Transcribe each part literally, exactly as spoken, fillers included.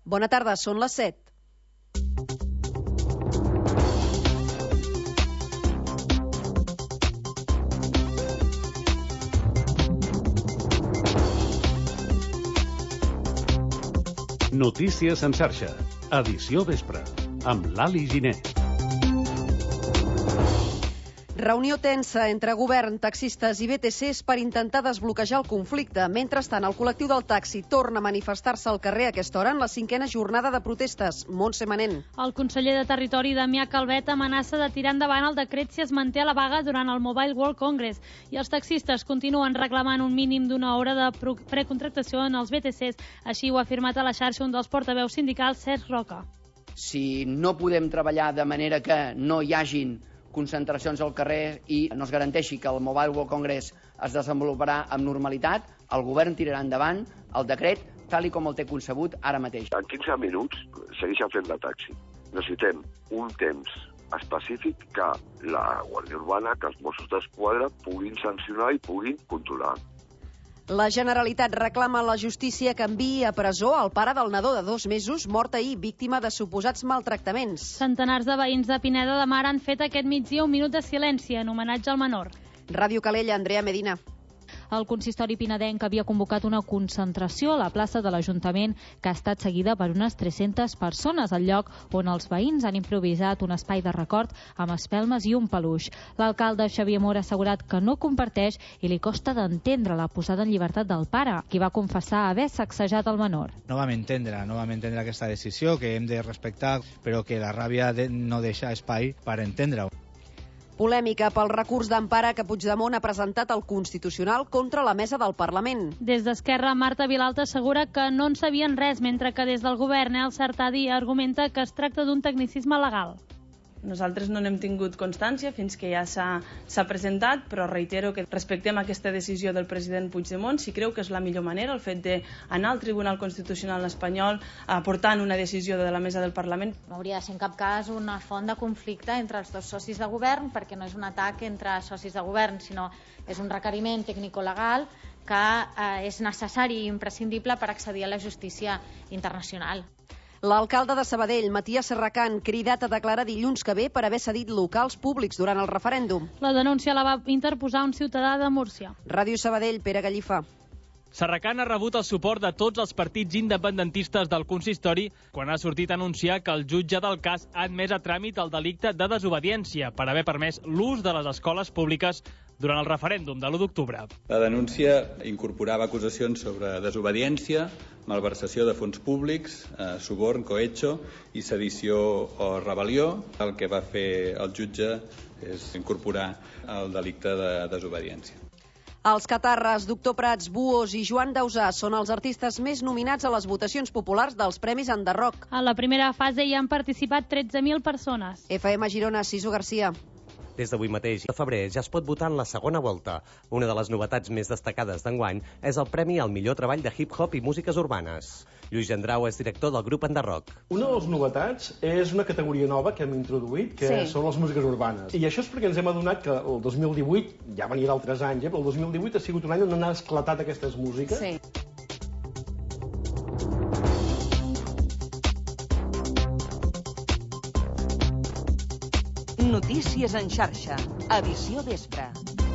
Bona tarda, són les set. Notícies en xarxa, edició vespre, amb Lali Giner. Reunió tensa entre govern, taxistes i B T Cs per intentar desbloquejar el conflicte. Mentrestant, el col·lectiu del taxi torna a manifestar-se al carrer a aquesta hora en la cinquena jornada de protestes. Montse Manent. El conseller de Territori, Damià Calvet, amenaça de tirar endavant el decret si es manté a la vaga durant el Mobile World Congress. I els taxistes continuen reclamant un mínim d'una hora de precontractació en els B T Cs. Així ho ha afirmat a la xarxa un dels portaveus sindicals, Cesc Roca. Si no podem treballar de manera que no hi hagin concentracions al carrer i no es garanteixi que el Mobile World Congress es desenvoluparà amb normalitat, el govern tirarà endavant el decret tal i com el té concebut ara mateix. En quinze minuts segueixen fent de taxi. Necessitem un temps específic que la Guàrdia Urbana, que els Mossos d'Esquadra puguin sancionar i puguin controlar. La Generalitat reclama a la justícia que enviï a presó el pare del nadó de dos mesos mort ahir, víctima de suposats maltractaments. Centenars de veïns de Pineda de Mar han fet aquest migdia un minut de silenci en homenatge al menor. Ràdio Calella, Andrea Medina. El consistori pinedenc havia convocat una concentració a la plaça de l'Ajuntament que ha estat seguida per unes tres-centes persones, al lloc on els veïns han improvisat un espai de record amb espelmes i un peluix. L'alcalde Xavier Mora ha assegurat que no comparteix i li costa d'entendre la posada en llibertat del pare, qui va confessar haver sacsejat el menor. No vam entendre, no vam entendre aquesta decisió que hem de respectar, però que la ràbia de no deixa espai per entendre-ho. Polèmica pel recurs d'empara que Puigdemont ha presentat al Constitucional contra la mesa del Parlament. Des d'Esquerra, Marta Vilalta assegura que no en sabien res, mentre que des del govern El Sartadi argumenta que es tracta d'un tecnicisme legal. Nosaltres no n'hem tingut constància fins que ja s'ha presentat, però reitero que respectem aquesta decisió del president Puigdemont. Si creu que és la millor manera, el fet d'anar al Tribunal Constitucional espanyol aportant una decisió de la mesa del Parlament. No hauria de ser en cap cas una font de conflicte entre els dos socis de govern, perquè no és un atac entre socis de govern, sinó és un requeriment tècnico-legal que eh, és necessari i imprescindible per accedir a la justícia internacional. L'alcalde de Sabadell, Matías Serracant, cridat a declarar dilluns que ve per haver cedit locals públics durant el referèndum. La denúncia la va interposar un ciutadà de Múrcia. Ràdio Sabadell, Pere Gallifa. Serracant ha rebut el suport de tots els partits independentistes del consistori quan ha sortit a anunciar que el jutge del cas ha admès a tràmit el delicte de desobediència per haver permès l'ús de les escoles públiques durant el referèndum de l'u d'octubre. La denúncia incorporava acusacions sobre desobediència, malversació de fons públics, eh, suborn, cohecho i sedició o rebel·lió. El que va fer el jutge és incorporar el delicte de desobediència. Els catarres, Doctor Prats, Buos i Joan Dausà són els artistes més nominats a les votacions populars dels Premis Enderrock. A la primera fase hi han participat tretze mil persones. F M Girona, Siso Garcia. Des d'avui mateix, a febrer, ja es pot votar en la segona volta. Una de les novetats més destacades d'enguany és el Premi al millor treball de hip-hop i músiques urbanes. Lluís Gendrau és director del grup Enderrock. Una de les novetats és una categoria nova que hem introduït, que sí. són les músiques urbanes. I això és perquè ens hem adonat que el dos mil divuit, ja venia d'altres anys, eh, però el dos mil divuit ha sigut un any on han esclatat aquestes músiques. Sí. Notícies en xarxa, edició vespre.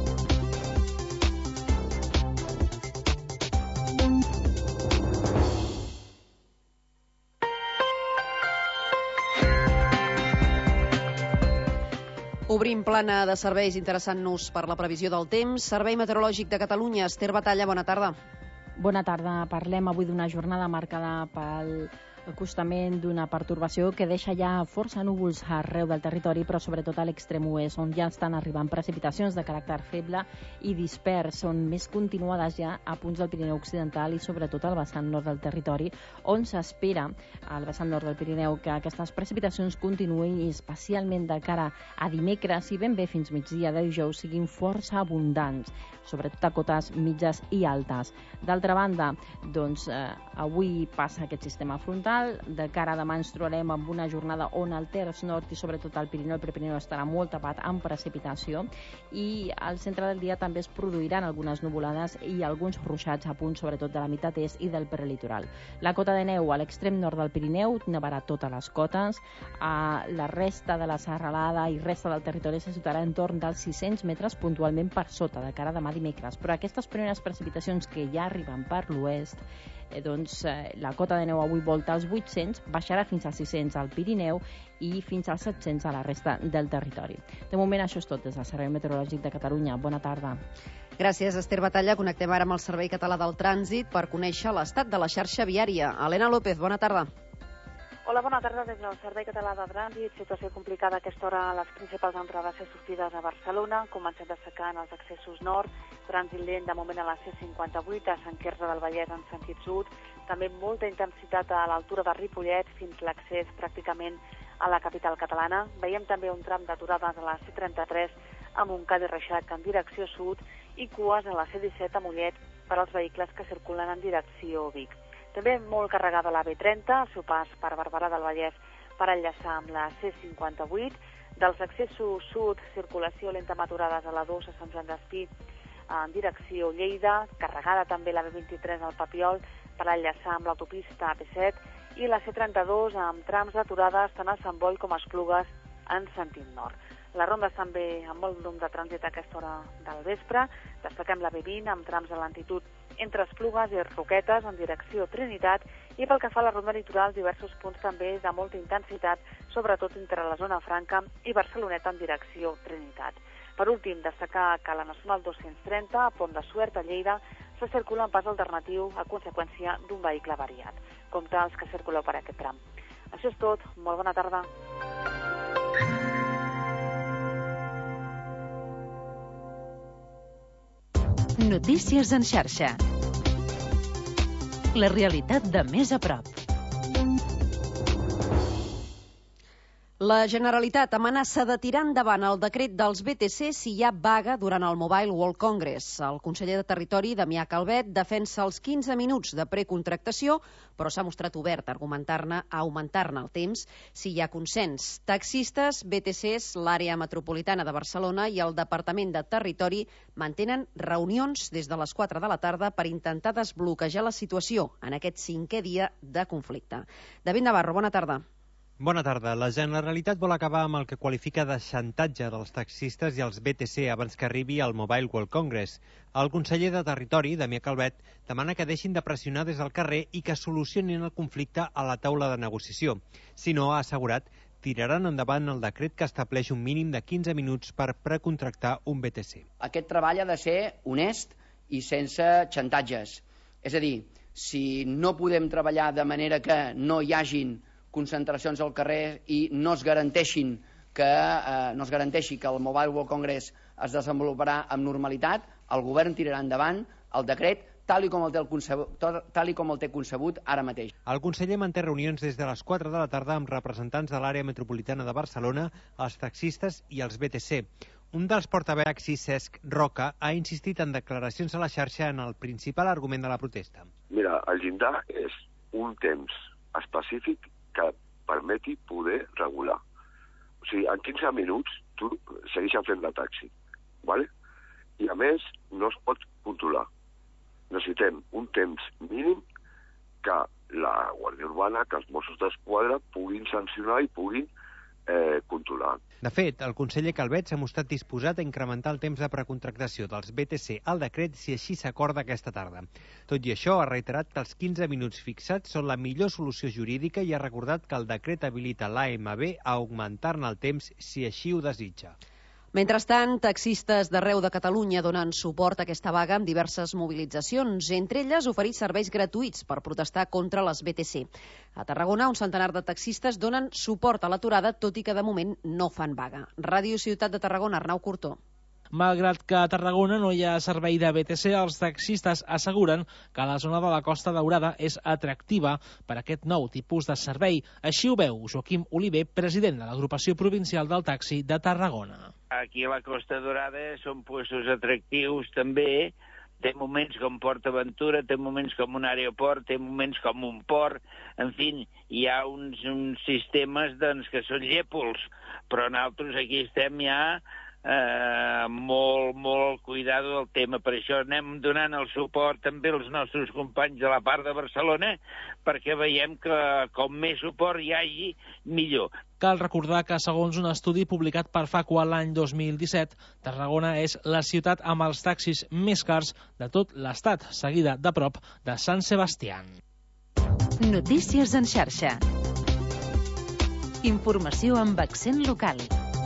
Obrim plana de serveis interessant-nos per la previsió del temps. Servei Meteorològic de Catalunya, Esther Batalla, bona tarda. Bona tarda. Parlem avui d'una jornada marcada pel acostament d'una pertorbació que deixa ja força núvols arreu del territori, però sobretot a l'extrem oest, on ja estan arribant precipitacions de caràcter feble i dispers, són més continuades ja a punts del Pirineu Occidental i sobretot al vessant nord del territori, on s'espera al vessant nord del Pirineu que aquestes precipitacions continuïn i especialment de cara a dimecres i ben bé fins migdia de dijous siguin força abundants, sobretot a cotes mitges i altes. D'altra banda, doncs, eh, avui passa aquest sistema frontal, litoral. De cara a demà ens trobarem amb una jornada on el terç nord i sobretot el Pirineu i Prepirineu estarà molt tapat amb precipitació, i al centre del dia també es produiran algunes nuvolades i alguns ruixats a punt sobretot de la meitat est i del prelitoral. La cota de neu a l'extrem nord del Pirineu nevarà totes les cotes. A la resta de la serralada i resta del territori se situarà en torn dels sis-cents metres, puntualment per sota de cara a demà dimecres. Però aquestes primeres precipitacions que ja arriben per l'oest, eh, doncs eh, la cota de neu avui volta als vuit-cents, baixarà fins als sis-cents al Pirineu i fins als set-cents a la resta del territori. De moment això és tot des del Servei Meteorològic de Catalunya. Bona tarda. Gràcies, Esther Batalla. Connectem ara amb el Servei Català del Trànsit per conèixer l'estat de la xarxa viària. Helena López, bona tarda. Hola, bona tarda des del Servei Català de Trànsit. Situació complicada a aquesta hora a les principals entrades i sortides a Barcelona. Comencem destacant els accessos nord, trànsit lent de moment a la C cinquanta-vuit, a Sant Quirze del Vallès en sentit sud. També molta intensitat a l'altura de Ripollet fins l'accés pràcticament a la capital catalana. Veiem també un tram d'aturades a la C trenta-tres a Montcada i Reixac en direcció sud i cues a la C disset a Mollet per als vehicles que circulen en direcció Vic. També molt carregada la B trenta, al seu pas per Barberà del Vallès per enllaçar amb la C cinquanta-vuit. Dels accessos sud, circulació lenta amb aturades a la dos a Sant Joan d'Espí en direcció Lleida, carregada també la B vint-i-tres al Papiol per enllaçar amb l'autopista A P set i la C trenta-dos amb trams d'aturades tant a Sant Boi com a Esplugues en sentit nord. Les rondes també amb molt volum de trànsit a aquesta hora del vespre. Destaquem la B vint amb trams de lentitud entre Esplugues i Roquetes en direcció Trinitat, i pel que fa a la ronda litoral, diversos punts també de molta intensitat, sobretot entre la zona franca i Barceloneta en direcció Trinitat. Per últim, destacar que a la Nacional dos-cents trenta, a Pont de Suert, a Lleida, se circula en pas alternatiu a conseqüència d'un vehicle variat. Compte els que circuleu per aquest tram. Això és tot. Molt bona tarda. Notícies en xarxa. La realitat de més a prop. La Generalitat amenaça de tirar endavant el decret dels B T C si hi ha vaga durant el Mobile World Congress. El conseller de Territori, Damià Calvet, defensa els quinze minuts de precontractació, però s'ha mostrat obert a argumentar-ne a augmentar-ne el temps si hi ha consens. Taxistes, B T Cs, l'àrea metropolitana de Barcelona i el Departament de Territori mantenen reunions des de les quatre de la tarda per intentar desbloquejar la situació en aquest cinquè dia de conflicte. David Navarro, bona tarda. Bona tarda. La Generalitat vol acabar amb el que qualifica de xantatge dels taxistes i els B T C abans que arribi al Mobile World Congress. El conseller de Territori, Damià Calvet, demana que deixin de pressionar des del carrer i que solucionin el conflicte a la taula de negociació. Si no, ha assegurat, tiraran endavant el decret que estableix un mínim de quinze minuts per precontractar un B T C. Aquest treball ha de ser honest i sense xantatges. És a dir, si no podem treballar de manera que no hi hagin concentracions al carrer i no es garanteixin que eh, no es garanteixi que el Mobile World Congress es desenvoluparà amb normalitat, el govern tirarà endavant el decret tal i com el té, el concebut, tal i com el té concebut ara mateix. El conseller manté reunions des de les quatre de la tarda amb representants de l'àrea metropolitana de Barcelona, els taxistes i els B T C. Un dels portaveus taxi, Cesc Roca, ha insistit en declaracions a la xarxa en el principal argument de la protesta. Mira, el llindar és un temps específic que permeti poder regular. O sigui, en quinze minuts tu segueixes fent de taxi, ¿vale? I a més no es pot controlar. Necessitem un temps mínim que la Guàrdia Urbana, que els Mossos d'Esquadra puguin sancionar i puguin eh, controlar. De fet, el conseller Calvet s'ha mostrat disposat a incrementar el temps de precontractació dels B T C al decret si així s'acorda aquesta tarda. Tot i això, ha reiterat que els quinze minuts fixats són la millor solució jurídica i ha recordat que el decret habilita l'A M B a augmentar-ne el temps si així ho desitja. Mentrestant, taxistes d'arreu de Catalunya donen suport a aquesta vaga amb diverses mobilitzacions, entre elles oferir serveis gratuïts per protestar contra les B T C. A Tarragona, un centenar de taxistes donen suport a l'aturada, tot i que de moment no fan vaga. Ràdio Ciutat de Tarragona, Arnau Cortó. Malgrat que a Tarragona no hi ha servei de B T C, els taxistes asseguren que la zona de la Costa Daurada és atractiva per a aquest nou tipus de servei. Així ho veu Joaquim Oliver, president de l'Agrupació Provincial del Taxi de Tarragona. Aquí a la Costa Daurada són puestos atractius també té moments com Port Aventura, té moments com un aeroport, té moments com un port, en fi, hi ha uns, uns sistemes doncs, que són llépols, però nosaltres aquí estem ja eh, molt, molt cuidado del tema. Per això anem donant el suport també als nostres companys de la part de Barcelona, perquè veiem que com més suport hi hagi, millor. Cal recordar que, segons un estudi publicat per Facua l'any dos mil disset, Tarragona és la ciutat amb els taxis més cars de tot l'Estat, seguida de prop de Sant Sebastián. Notícies en xarxa. Informació amb accent local.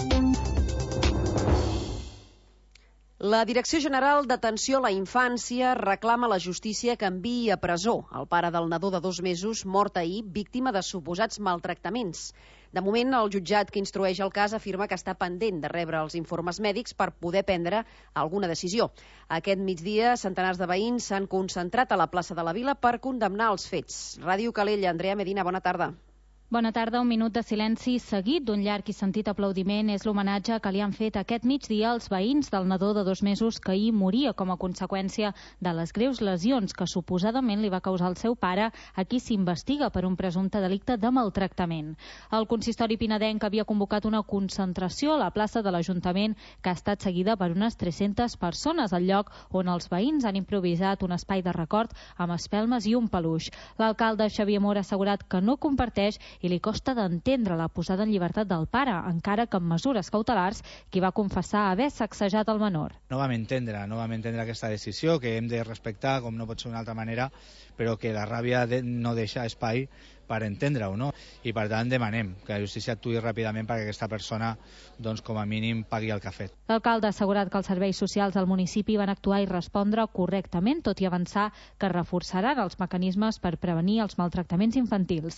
La Direcció General d'Atenció a la Infància reclama a la justícia que enviï a presó el pare del nadó de dos mesos mort ahir, víctima de suposats maltractaments. De moment, el jutjat que instrueix el cas afirma que està pendent de rebre els informes mèdics per poder prendre alguna decisió. Aquest migdia, centenars de veïns s'han concentrat a la plaça de la Vila per condemnar els fets. Ràdio Calella, Andrea Medina, bona tarda. Bona tarda. Un minut de silenci seguit d'un llarg i sentit aplaudiment és l'homenatge que li han fet aquest migdia als veïns del nadó de dos mesos que ahir moria com a conseqüència de les greus lesions que suposadament li va causar el seu pare, a qui s'investiga per un presumpte delicte de maltractament. El consistori pinedenc havia convocat una concentració a la plaça de l'Ajuntament que ha estat seguida per unes tres-centes persones, al lloc on els veïns han improvisat un espai de record amb espelmes i un peluix. L'alcalde Xavier Mora ha assegurat que no comparteix i li costa d'entendre la posada en llibertat del pare, encara que amb mesures cautelars, qui va confessar haver sacsejat el menor. No vam entendre, no vam entendre aquesta decisió, que hem de respectar, com no pot ser d'una altra manera, però que la ràbia de no deixa espai per entendre-ho, no? I per tant demanem que la justícia actuï ràpidament perquè aquesta persona, doncs, com a mínim, pagui el que ha fet. L'alcalde ha assegurat que els serveis socials del municipi van actuar i respondre correctament, tot i avançar que reforçaran els mecanismes per prevenir els maltractaments infantils.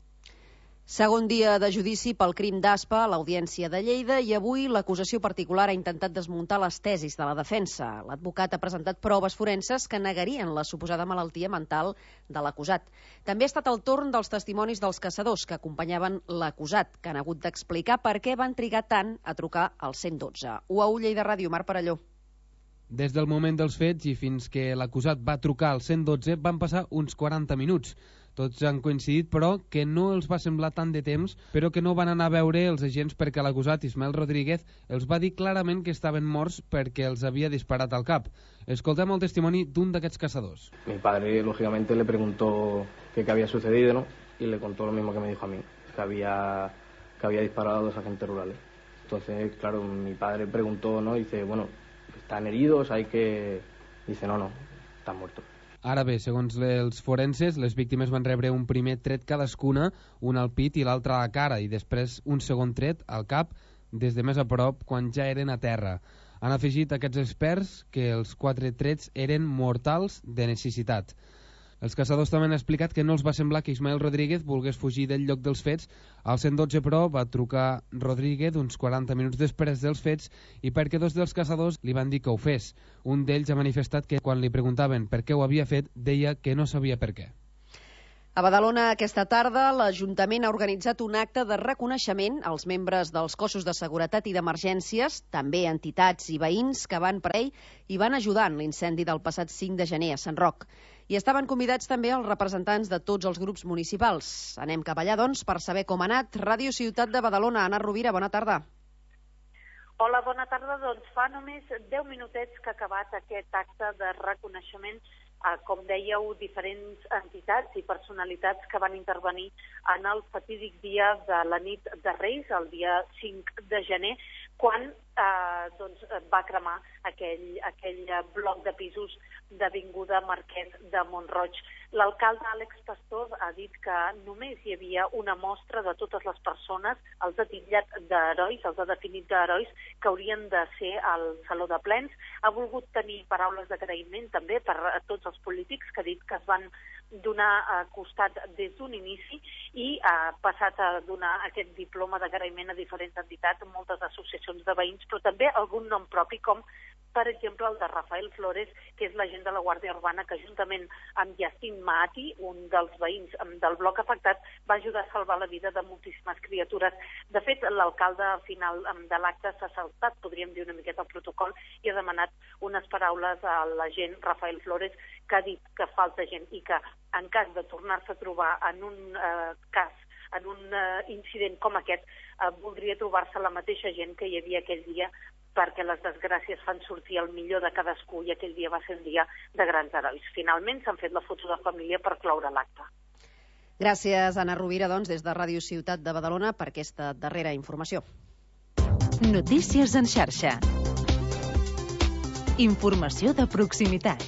Segon dia de judici pel crim d'Aspa a l'Audiència de Lleida i avui l'acusació particular ha intentat desmuntar les tesis de la defensa. L'advocat ha presentat proves forenses que negarien la suposada malaltia mental de l'acusat. També ha estat el torn dels testimonis dels caçadors que acompanyaven l'acusat, que han hagut d'explicar per què van trigar tant a trucar al cent dotze. U A U Lleida Ràdio, Mar Parelló. Des del moment dels fets i fins que l'acusat va trucar al cent dotze van passar uns quaranta minuts. Tots han coincidit, però, que no els va semblar tant de temps, però que no van anar a veure els agents perquè l'acusat, Ismael Rodríguez, els va dir clarament que estaven morts perquè els havia disparat al cap. Escoltem el testimoni d'un d'aquests cazadors. Mi padre, lógicamente, le preguntó qué había sucedido, ¿no? Y le contó lo mismo que me dijo a mí, que había, que había disparado a dos agentes rurales. Entonces, claro, mi padre preguntó, ¿no? Y dice, bueno, ¿están heridos? Hay que... Dice, no, no, están muertos. Ara bé, segons els forenses, les víctimes van rebre un primer tret cadascuna, un al pit i l'altre a la cara, i després un segon tret al cap des de més a prop quan ja eren a terra. Han afegit aquests experts que els quatre trets eren mortals de necessitat. Els caçadors també han explicat que no els va semblar que Ismael Rodríguez volgués fugir del lloc dels fets. Al cent dotze, però, va trucar Rodríguez uns quaranta minuts després dels fets i perquè dos dels caçadors li van dir que ho fes. Un d'ells ha manifestat que quan li preguntaven per què ho havia fet, deia que no sabia per què. A Badalona, aquesta tarda, l'Ajuntament ha organitzat un acte de reconeixement als membres dels cossos de seguretat i d'emergències, també entitats i veïns que van per ell i van ajudar en l'incendi del passat cinc de gener a Sant Roc. I estaven convidats també els representants de tots els grups municipals. Anem cap allà, doncs, per saber com ha anat. Ràdio Ciutat de Badalona. Anna Rovira, bona tarda. Hola, bona tarda. Doncs fa només deu minutets que ha acabat aquest acte de reconeixement a, com dèieu, diferents entitats i personalitats que van intervenir en el fatídic dia de la nit de Reis, el dia cinc de gener, quan eh, doncs, va cremar aquell, aquell bloc de pisos d'Avinguda Marquès de Mont-roig. L'alcalde Àlex Pastor ha dit que només hi havia una mostra de totes les persones, els ha titllat d'herois, els ha definit d'herois, que haurien de ser al Saló de Plens. Ha volgut tenir paraules d'agraïment també per a tots els polítics que ha dit que es van donar a costat des d'un inici i ha passat a donar aquest diploma d'agraïment a diferents entitats, moltes associacions de veïns, però també algun nom propi com per exemple, el de Rafael Flores, que és l'agent de la Guàrdia Urbana, que juntament amb Yassin Maati, un dels veïns del bloc afectat, va ajudar a salvar la vida de moltíssimes criatures. De fet, l'alcalde al final de l'acte s'ha saltat, podríem dir una miqueta el protocol, i ha demanat unes paraules a l'agent Rafael Flores, que ha dit que falta gent i que en cas de tornar-se a trobar en un eh, cas, en un eh, incident com aquest, eh, voldria trobar-se la mateixa gent que hi havia aquell dia, perquè les desgràcies fan sortir el millor de cadascú i aquell dia va ser un dia de grans herois. Finalment s'han fet la foto de família per cloure l'acte. Gràcies, Anna Rovira, doncs, des de Ràdio Ciutat de Badalona per aquesta darrera informació. Notícies en xarxa. Informació de proximitat.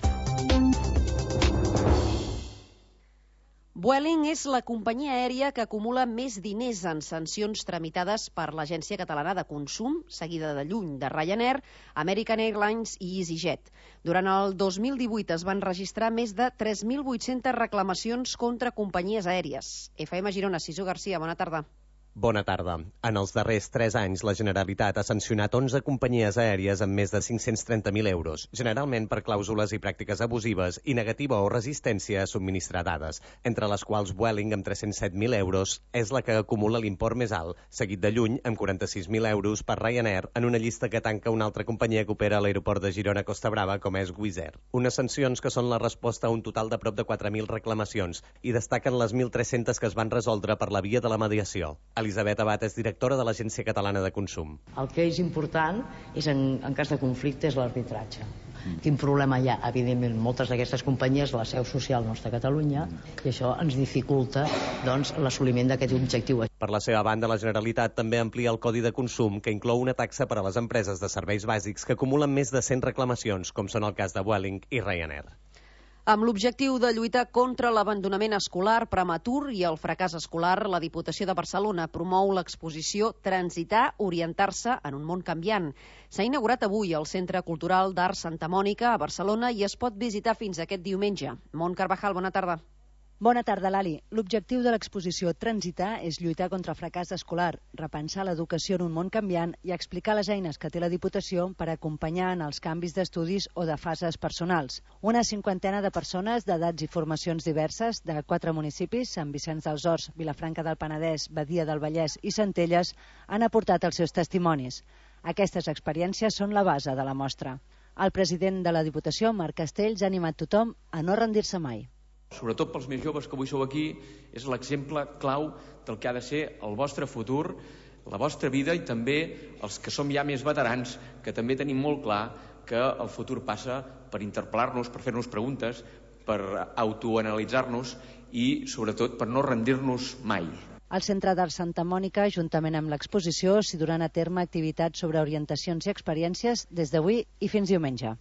Vueling és la companyia aèria que acumula més diners en sancions tramitades per l'Agència Catalana de Consum, seguida de lluny de Ryanair, American Airlines i EasyJet. Durant el dos mil divuit es van registrar més de tres mil vuit-centes reclamacions contra companyies aèries. F M Girona, Sisú Garcia, bona tarda. Bona tarda. En els darrers tres anys, la Generalitat ha sancionat onze companyies aèries amb més de cinc-cents trenta mil euros, generalment per clàusules i pràctiques abusives i negativa o resistència a subministrar dades, entre les quals Vueling, amb tres-cents set mil euros, és la que acumula l'import més alt, seguit de lluny, amb quaranta-sis mil euros per Ryanair, en una llista que tanca una altra companyia que opera a l'aeroport de Girona Costa Brava, com és Wizz Air. Unes sancions que són la resposta a un total de prop de quatre mil reclamacions i destaquen les mil tres-cents que es van resoldre per la via de la mediació. Elisabet Abad és directora de l'Agència Catalana de Consum. El que és important és, en, en cas de conflicte, és l'arbitratge. Mm. Quin problema hi ha? Evidentment, moltes d'aquestes companyies, la seu social nostra a Catalunya, mm. i això ens dificulta doncs, l'assoliment d'aquest objectiu. Per la seva banda, la Generalitat també amplia el Codi de Consum, que inclou una taxa per a les empreses de serveis bàsics que acumulen més de cent reclamacions, com són el cas de Vueling i Ryanair. Amb l'objectiu de lluitar contra l'abandonament escolar prematur i el fracàs escolar, la Diputació de Barcelona promou l'exposició Transitar, orientar-se en un món canviant. S'ha inaugurat avui al Centre Cultural d'Art Santa Mònica a Barcelona i es pot visitar fins aquest diumenge. Mont Carvajal, bona tarda. Bona tarda, Lali. L'objectiu de l'exposició Transitar és lluitar contra el fracàs escolar, repensar l'educació en un món canviant i explicar les eines que té la Diputació per acompanyar en els canvis d'estudis o de fases personals. Una cinquantena de persones d'edats i formacions diverses de quatre municipis, Sant Vicenç dels Horts, Vilafranca del Penedès, Badia del Vallès i Centelles, han aportat els seus testimonis. Aquestes experiències són la base de la mostra. El president de la Diputació, Marc Castells, ha animat tothom a no rendir-se mai. Sobretot pels més joves que avui sou aquí, és l'exemple clau del que ha de ser el vostre futur, la vostra vida i també els que som ja més veterans, que també tenim molt clar que el futur passa per interpel·lar-nos, per fer-nos preguntes, per autoanalitzar-nos i sobretot per no rendir-nos mai. Al Centre d'Art Santa Mònica, juntament amb l'exposició, s'hi duran a terme activitats sobre orientacions i experiències des d'avui i fins diumenge.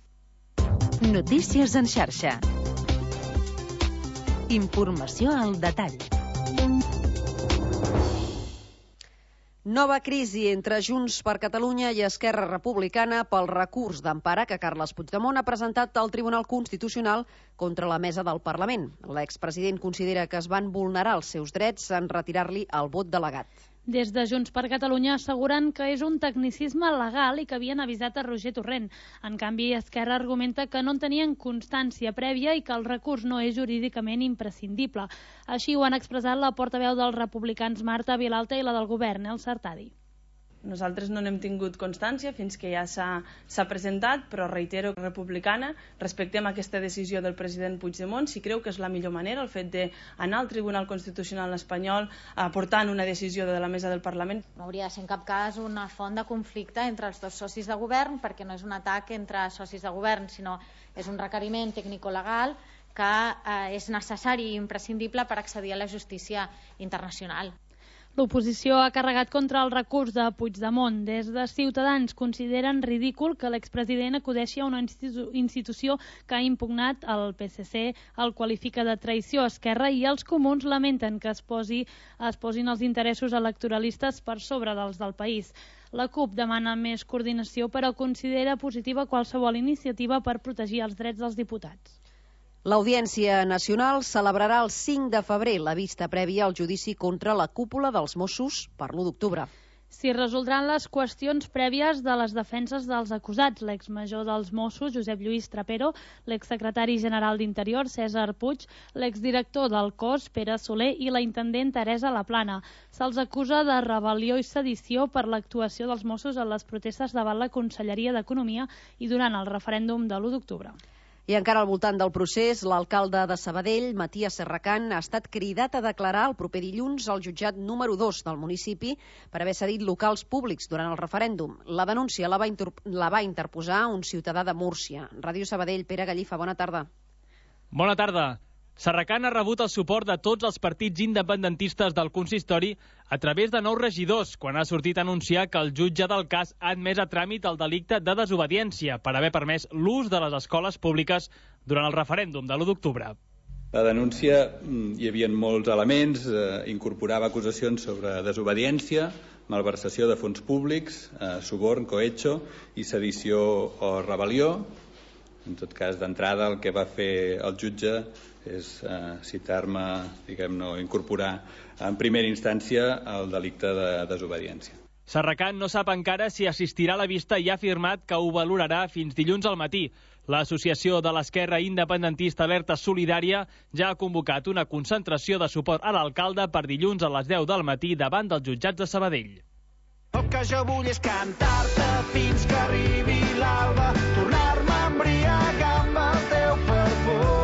Notícies en xarxa. Informació al detall. Nova crisi entre Junts per Catalunya i Esquerra Republicana pel recurs d'empara que Carles Puigdemont ha presentat al Tribunal Constitucional contra la mesa del Parlament. L'expresident considera que es van vulnerar els seus drets en retirar-li el vot delegat. Des de Junts per Catalunya asseguren que és un tecnicisme legal i que havien avisat a Roger Torrent. En canvi, Esquerra argumenta que no en tenien constància prèvia i que el recurs no és jurídicament imprescindible. Així ho han expressat la portaveu dels republicans Marta Vilalta i la del govern, El Sartadi. Nosaltres no n'hem tingut constància fins que ja s'ha presentat, però reitero que republicana respectem aquesta decisió del president Puigdemont. Si creu que és la millor manera el fet d'anar al Tribunal Constitucional espanyol aportant una decisió de la mesa del Parlament. No hauria de ser en cap cas una font de conflicte entre els dos socis de govern, perquè no és un atac entre socis de govern, sinó és un requeriment tècnico-legal que eh, és necessari i imprescindible per accedir a la justícia internacional. L'oposició ha carregat contra el recurs de Puigdemont. Des de Ciutadans consideren ridícul que l'expresident acudeixi a una institu institució que ha impugnat el P S C, el qualifica de traïció a Esquerra i els comuns lamenten que es, posi, es posin els interessos electoralistes per sobre dels del país. La CUP demana més coordinació però considera positiva qualsevol iniciativa per protegir els drets dels diputats. L'Audiència Nacional celebrarà el cinc de febrer la vista prèvia al judici contra la cúpula dels Mossos per l'u d'octubre. s'hi resoldran les qüestions prèvies de les defenses dels acusats, l'exmajor dels Mossos, Josep Lluís Trapero, l'exsecretari general d'Interior, Cèsar Puig, l'exdirector del cos, Pere Soler, i la intendent Teresa Laplana. Se'ls acusa de rebel·lió i sedició per l'actuació dels Mossos en les protestes davant la Conselleria d'Economia i durant el referèndum de l'u d'octubre. I encara al voltant del procés, l'alcalde de Sabadell, Matías Serracant, ha estat cridat a declarar el proper dilluns al jutjat número dos del municipi per haver cedit locals públics durant el referèndum. La denúncia la va, la va interposar un ciutadà de Múrcia. Ràdio Sabadell, Pere Gallifa, bona tarda. Bona tarda. Serracant ha rebut el suport de tots els partits independentistes del consistori a través de nous regidors, quan ha sortit a anunciar que el jutge del cas ha admès a tràmit el delicte de desobediència per haver permès l'ús de les escoles públiques durant el referèndum de l'u d'octubre. La denúncia hi havia molts elements, eh, incorporava acusacions sobre desobediència, malversació de fons públics, eh, suborn, cohecho i sedició o rebel·lió. En tot cas, d'entrada, el que va fer el jutge és eh, citar-me, diguem-ne, incorporar en primera instància el delicte de desobediència. Serracant no sap encara si assistirà a la vista i ha afirmat que ho valorarà fins dilluns al matí. L'Associació de l'Esquerra Independentista Alerta Solidària ja ha convocat una concentració de suport a l'alcalde per dilluns a les deu del matí davant dels jutjats de Sabadell. El que jo vull és cantar-te fins que arribi l'alba, tornar-me a embriagar amb el teu perfum.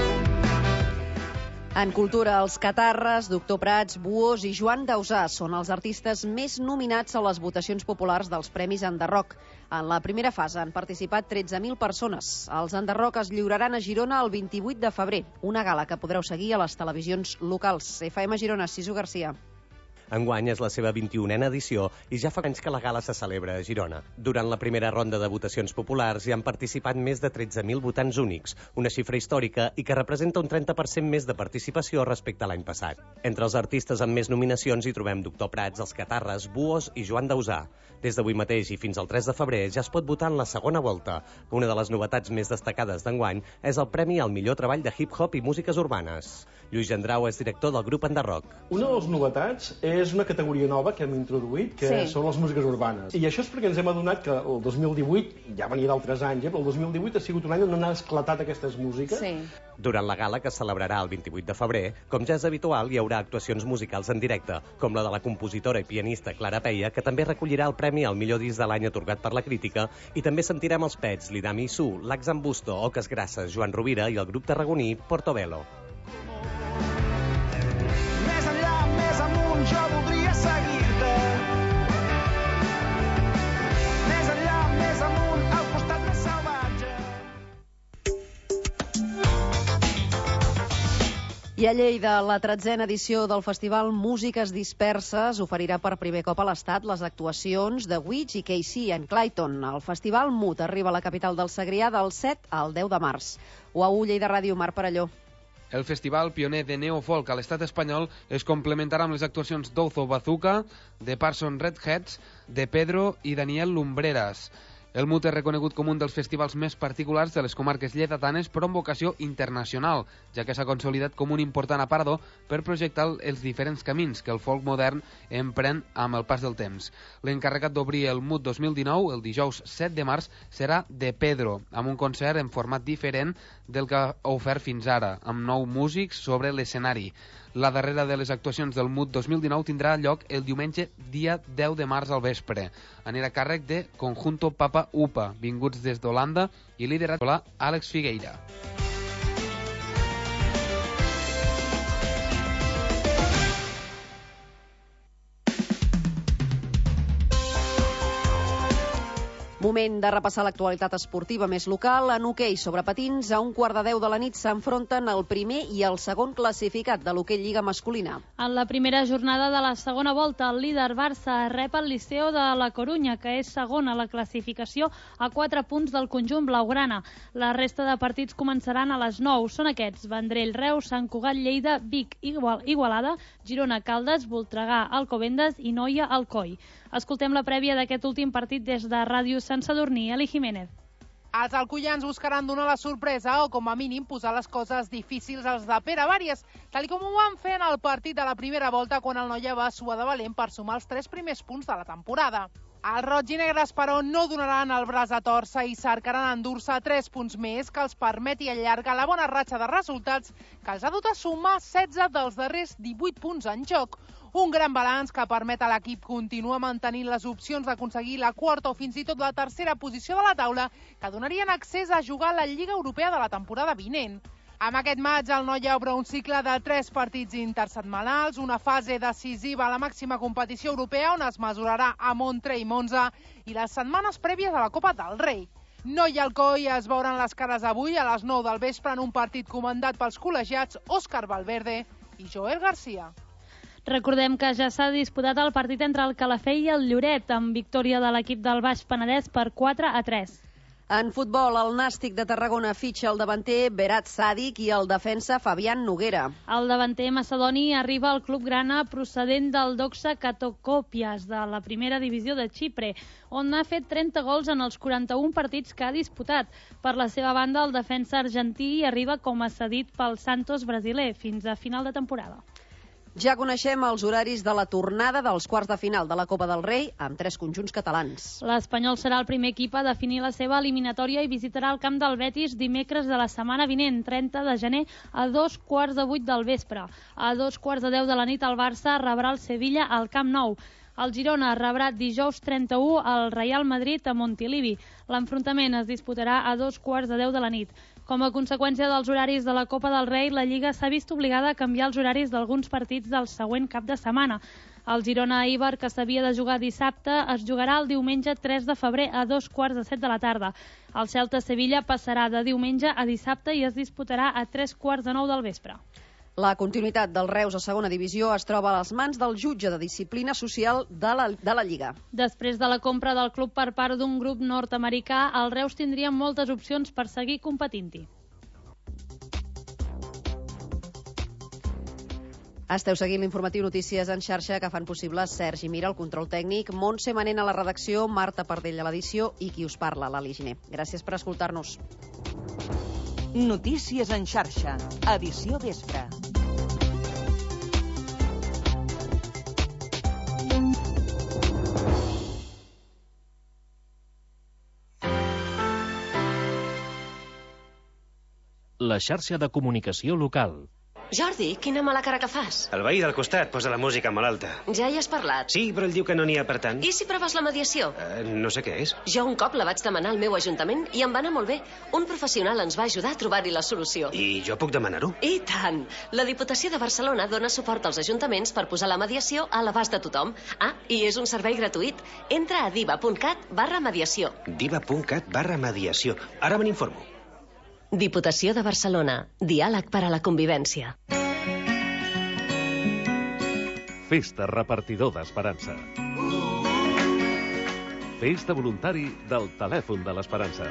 En cultura, els Catarres, Doctor Prats, Buos i Joan Dausà són els artistes més nominats a les votacions populars dels Premis Enderroc. En la primera fase han participat tretze mil persones. Els Enderroc es lliuraran a Girona el vint-i-vuit de febrer, una gala que podreu seguir a les televisions locals. F M Girona, Sisu Garcia. Enguany és la seva vint-i-unena edició i ja fa anys que la gala se celebra a Girona. Durant la primera ronda de votacions populars hi han participat més de tretze mil votants únics, una xifra històrica i que representa un trenta per cent més de participació respecte a l'any passat. Entre els artistes amb més nominacions hi trobem Doctor Prats, els Catarres, Buos i Joan Dausà. Des d'avui mateix i fins al tres de febrer ja es pot votar en la segona volta. Una de les novetats més destacades d'enguany és el Premi al millor treball de hip-hop i músiques urbanes. Lluís Gendrau és director del grup Enderroc. Una de les novetats és una categoria nova que hem introduït, que sí. són les músiques urbanes. I això és perquè ens hem adonat que el dos mil divuit, ja venia d'altres anys, eh, però el dos mil divuit ha sigut un any on han esclatat aquestes músiques. Sí. Durant la gala, que es celebrarà el vint-i-vuit de febrer, com ja és habitual, hi haurà actuacions musicals en directe, com la de la compositora i pianista Clara Peia, que també recollirà el premi al millor disc de l'any atorgat per la crítica, i també sentirem els Pets, l'Idami Su, l'Ax Ambusto, Oques Grasses, Joan Rovira i el grup tarragoní Portobello. Més enllà, més amunt, jo voldria seguir-te. Més enllà, més amunt, al costat més salvatge. I a Lleida, la tretzena edició del Festival Músiques Disperses oferirà per primer cop a l'Estat les actuacions de Witch i K C en Clayton. El Festival Mut arriba a la capital del Segrià del set al deu de març. U A U Lleida Ràdio, Mar Parelló. El festival pioner de neofolk a l'estat espanyol es complementarà amb les actuacions d'Ouzo Bazooka, de Parson Redheads, de Pedro i Daniel Lumbreras. El Mut és reconegut com un dels festivals més particulars de les comarques lleidatanes, però amb vocació internacional, ja que s'ha consolidat com un important aparador per projectar els diferents camins que el folk modern emprèn amb el pas del temps. L'encarregat d'obrir el Mut dos mil dinou, el dijous set de març, serà de Pedro, amb un concert en format diferent del que ha ofert fins ara, amb nou músics sobre l'escenari. La darrera de les actuacions del Mut dos mil dinou tindrà lloc el diumenge dia deu de març al vespre. Anirà a càrrec de Conjunto Papa Upa, vinguts des d'Holanda i liderat per Àlex Figueira. Moment de repassar l'actualitat esportiva més local. En hoquei sobre patins, a un quart de deu de la nit s'enfronten el primer i el segon classificat de l'hoquei Lliga masculina. En la primera jornada de la segona volta, el líder Barça rep el Liceo de la Corunya, que és segon a la classificació a quatre punts del conjunt blaugrana. La resta de partits començaran a les nou. Són aquests: Vendrell, Reus, Sant Cugat, Lleida, Vic, Igual, Igualada, Girona, Caldes, Voltregà, Alcobendas i Noia, Alcoi. Escoltem la prèvia d'aquest últim partit des de Ràdio Sant Sadurní. Eli Jiménez. Els alcoians buscaran donar la sorpresa o, com a mínim, posar les coses difícils als de Pere Vàries, tal com ho van fer en el partit de la primera volta quan el Noia va suar de valent per sumar els tres primers punts de la temporada. Els roig i negres, però, no donaran el braç a torça i cercaran endur-se tres punts més que els permeti allargar la bona ratxa de resultats que els ha dut a sumar setze dels darrers divuit punts en joc. Un gran balanç que permet a l'equip continuar mantenint les opcions d'aconseguir la quarta o fins i tot la tercera posició de la taula que donarien accés a jugar a la Lliga Europea de la temporada vinent. Amb aquest maig, el Noia obre un cicle de tres partits intersetmanals, una fase decisiva a la màxima competició europea on es mesurarà a Montre i Monza i les setmanes prèvies a la Copa del Rei. Noia i Alcoi es veuran les cares avui a les nou del vespre en un partit comandat pels col·legiats Òscar Valverde i Joel Garcia. Recordem que ja s'ha disputat el partit entre el Calafell i el Lloret, amb victòria de l'equip del Baix Penedès per quatre a tres. En futbol, el Nàstic de Tarragona fitxa el davanter Berat Sadic i el defensa Fabián Noguera. El davanter macedoni arriba al club grana procedent del Doxa Katokopias de la primera divisió de Xipre, on ha fet trenta gols en els quaranta-un partits que ha disputat. Per la seva banda, el defensa argentí arriba com a cedit pel Santos brasiler fins a final de temporada. Ja coneixem els horaris de la tornada dels quarts de final de la Copa del Rei amb tres conjunts catalans. L'Espanyol serà el primer equip a definir la seva eliminatòria i visitarà el camp del Betis dimecres de la setmana vinent, trenta de gener, a dos quarts de vuit del vespre. A dos quarts de deu de la nit el Barça rebrà el Sevilla al Camp Nou. El Girona rebrà dijous trenta-u al Real Madrid a Montilivi. L'enfrontament es disputarà a dos quarts de deu de la nit. Com a conseqüència dels horaris de la Copa del Rei, la Lliga s'ha vist obligada a canviar els horaris d'alguns partits del següent cap de setmana. El Girona-Eibar, que s'havia de jugar dissabte, es jugarà el diumenge tres de febrer a dos quarts de set de la tarda. El Celta-Sevilla passarà de diumenge a dissabte i es disputarà a tres quarts de nou del vespre. La continuïtat del Reus a segona divisió es troba a les mans del jutge de disciplina social de la, de la Lliga. Després de la compra del club per part d'un grup nord-americà, el Reus tindria moltes opcions per seguir competint-hi. Esteu seguint l'informatiu Notícies en xarxa que fan possible Sergi Mira, el control tècnic, Montse Manent a la redacció, Marta Pardell a l'edició i qui us parla, l'Ali Giner. Gràcies per escoltar-nos. Notícies en xarxa, edició vespre. La xarxa de comunicació local. Jordi, quina mala cara que fas. El veí del costat posa la música molt alta. Ja hi has parlat? Sí, però ell diu que no n'hi ha per tant. I si proves la mediació? Uh, no sé què és. Jo un cop la vaig demanar al meu ajuntament i em va anar molt bé. Un professional ens va ajudar a trobar-hi la solució. I jo puc demanar-ho? I tant! La Diputació de Barcelona dona suport als ajuntaments per posar la mediació a l'abast de tothom. Ah, i és un servei gratuït. Entra a diva.cat barra mediació. diva.cat barra mediació. Ara me n'informo. Diputació de Barcelona. Diàleg per a la convivència. Festa repartidor d'Esperança. Festa voluntari del telèfon de l'Esperança.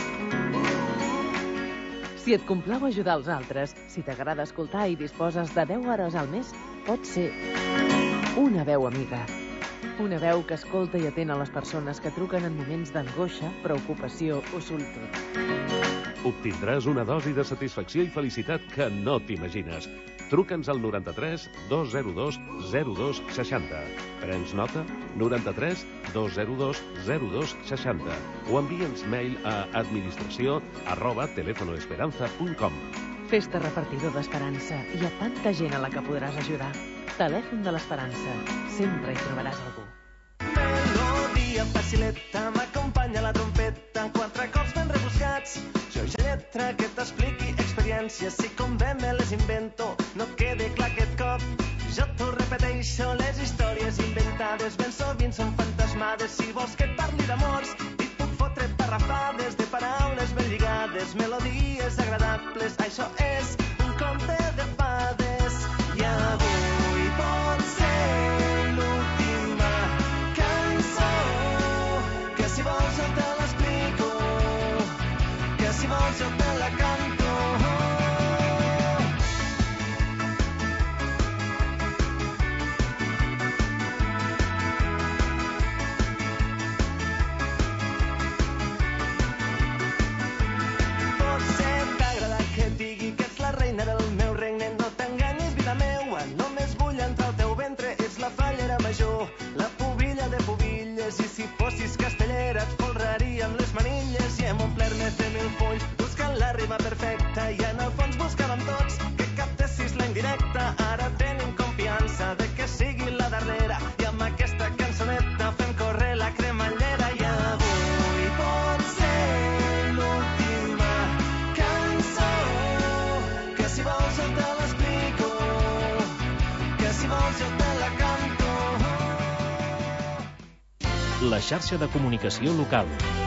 Si et complau ajudar els altres, si t'agrada escoltar i disposes de deu hores al mes, pot ser una veu amiga. Una veu que escolta i atén a les persones que truquen en moments d'angoixa, preocupació o solitud. Obtindràs una dosi de satisfacció i felicitat que no t'imagines. Truca'ns al noranta-tres dos zero dos zero dos seixanta. Prens nota? noranta-tres dos zero dos zero dos seixanta. O envia'ns mail a administració arroba telefonoesperanza punt com. Festa repartidor d'Esperança. Hi ha tanta gent a la que podràs ajudar. Telèfon de l'Esperança. Sempre hi trobaràs algú. Melodia facileta, m'acompanya la trompeta, quatre acords ben rebuscats. Jo ja lletra que t'expliqui experiències, si convé me les invento, no quede clar aquest cop. Jo t'ho repeteixo, les històries inventades ben sovint són fantasmades. Si vols que et parli d'amors, i puc fotre parrafades de paraules ben lligades, melodies agradables, això és un conte de fades. I avui pot ser l'última cançó, que si vols jo te l'explico, que si vols jo te la canto. en directe, ara tenim confiança de que sigui la darrera i amb aquesta cançoneta fem córrer la cremallera i avui pot ser l'última cançó que si vols jo te l'explico, que si vols jo te la canto. La xarxa de comunicació local.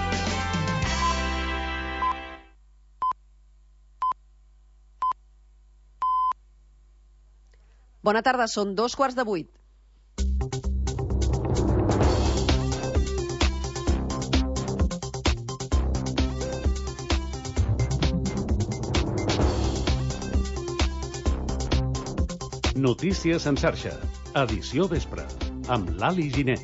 Bona tarda, són dos quarts de vuit. Notícies en xarxa, edició vespre, amb l'Ali Giner.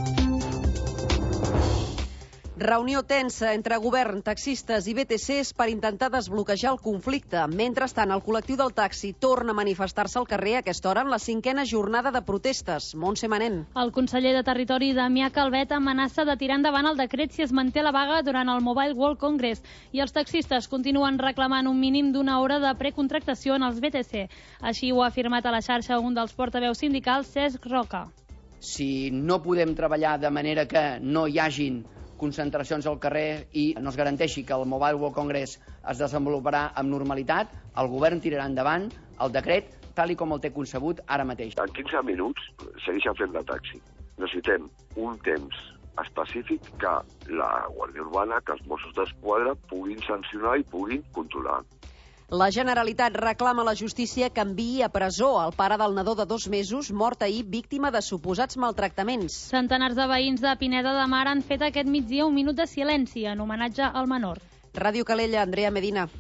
Reunió tensa entre govern, taxistes i B T Cs per intentar desbloquejar el conflicte. Mentrestant, el col·lectiu del taxi torna a manifestar-se al carrer a aquesta hora en la cinquena jornada de protestes. Montse Manent. El conseller de Territori, Damià Calvet, amenaça de tirar endavant el decret si es manté la vaga durant el Mobile World Congress i els taxistes continuen reclamant un mínim d'una hora de precontractació en els B T C. Així ho ha afirmat a la xarxa un dels portaveus sindicals, Cesc Roca. Si no podem treballar de manera que no hi hagin concentracions al carrer i no es garanteixi que el Mobile World Congress es desenvoluparà amb normalitat, el govern tirarà endavant el decret tal i com el té concebut ara mateix. En quinze minuts segueixen fent de taxi. Necessitem un temps específic que la Guàrdia Urbana, que els Mossos d'Esquadra puguin sancionar i puguin controlar. La Generalitat reclama a la justícia que enviï a presó el pare del nadó de dos mesos mort ahir víctima de suposats maltractaments. Centenars de veïns de Pineda de Mar han fet aquest migdia un minut de silenci en homenatge al menor. Ràdio Calella, Andrea Medina.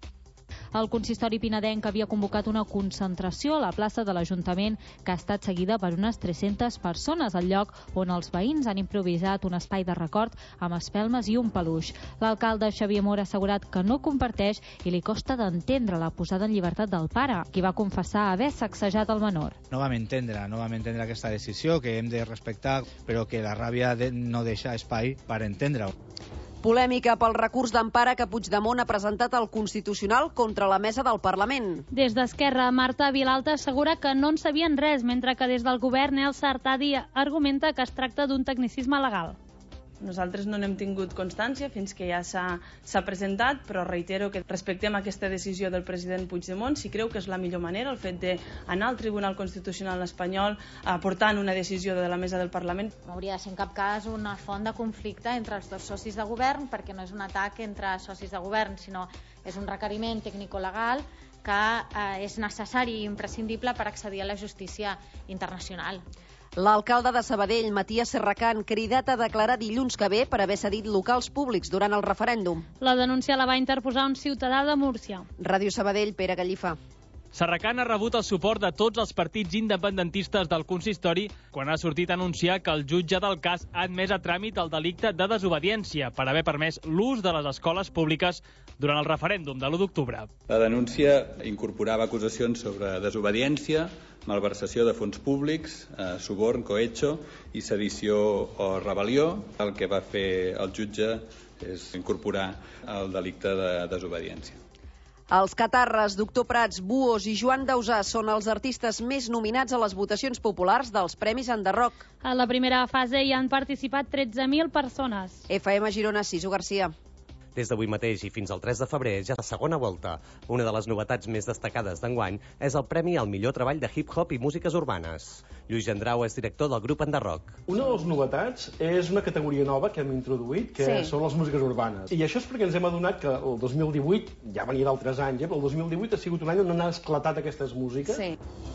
El consistori pinedenc havia convocat una concentració a la plaça de l'Ajuntament que ha estat seguida per unes tres-centes persones al lloc on els veïns han improvisat un espai de record amb espelmes i un peluix. L'alcalde Xavier Mora ha assegurat que no comparteix i li costa d'entendre la posada en llibertat del pare, qui va confessar haver sacsejat el menor. No vam entendre, no vam entendre aquesta decisió que hem de respectar, però que la ràbia de no deixar espai per entendre-ho. Polèmica pel recurs d'empara que Puigdemont ha presentat al Constitucional contra la mesa del Parlament. Des d'Esquerra, Marta Vilalta assegura que no en sabien res, mentre que des del govern Elsa Artadi argumenta que es tracta d'un tecnicisme legal. Nosaltres no n'hem tingut constància fins que ja s'ha presentat, però reitero que respectem aquesta decisió del president Puigdemont. Si creu que és la millor manera el fet d'anar al Tribunal Constitucional espanyol aportant una decisió de la mesa del Parlament. No hauria de ser en cap cas una font de conflicte entre els dos socis de govern, perquè no és un atac entre socis de govern, sinó és un requeriment tècnico-legal que eh, és necessari i imprescindible per accedir a la justícia internacional. L'alcalde de Sabadell, Matías Serracant, cridat a declarar dilluns que ve per haver cedit locals públics durant el referèndum. La denúncia la va interposar un ciutadà de Múrcia. Ràdio Sabadell, Pere Gallifa. Serracant ha rebut el suport de tots els partits independentistes del consistori quan ha sortit a anunciar que el jutge del cas ha admès a tràmit el delicte de desobediència per haver permès l'ús de les escoles públiques durant el referèndum de l'u d'octubre. La denúncia incorporava acusacions sobre desobediència, malversació de fons públics, eh, suborn, cohecho i sedició o rebel·lió. El que va fer el jutge és incorporar el delicte de desobediència. Els catarres, Doctor Prats, Buos i Joan Dausà són els artistes més nominats a les votacions populars dels Premis Enderroc. A la primera fase hi han participat tretze mil persones. F M Girona, Sisu Garcia. Des d'avui mateix i fins al tres de febrer, ja la segona volta. Una de les novetats més destacades d'enguany és el Premi al millor treball de hip-hop i músiques urbanes. Lluís Gendrau és director del grup Enderroc. Una de les novetats és una categoria nova que hem introduït, que sí. són les músiques urbanes. I això és perquè ens hem adonat que el dos mil divuit, ja venia d'altres anys, eh, però el dos mil divuit ha sigut un any on han esclatat aquestes músiques. Sí.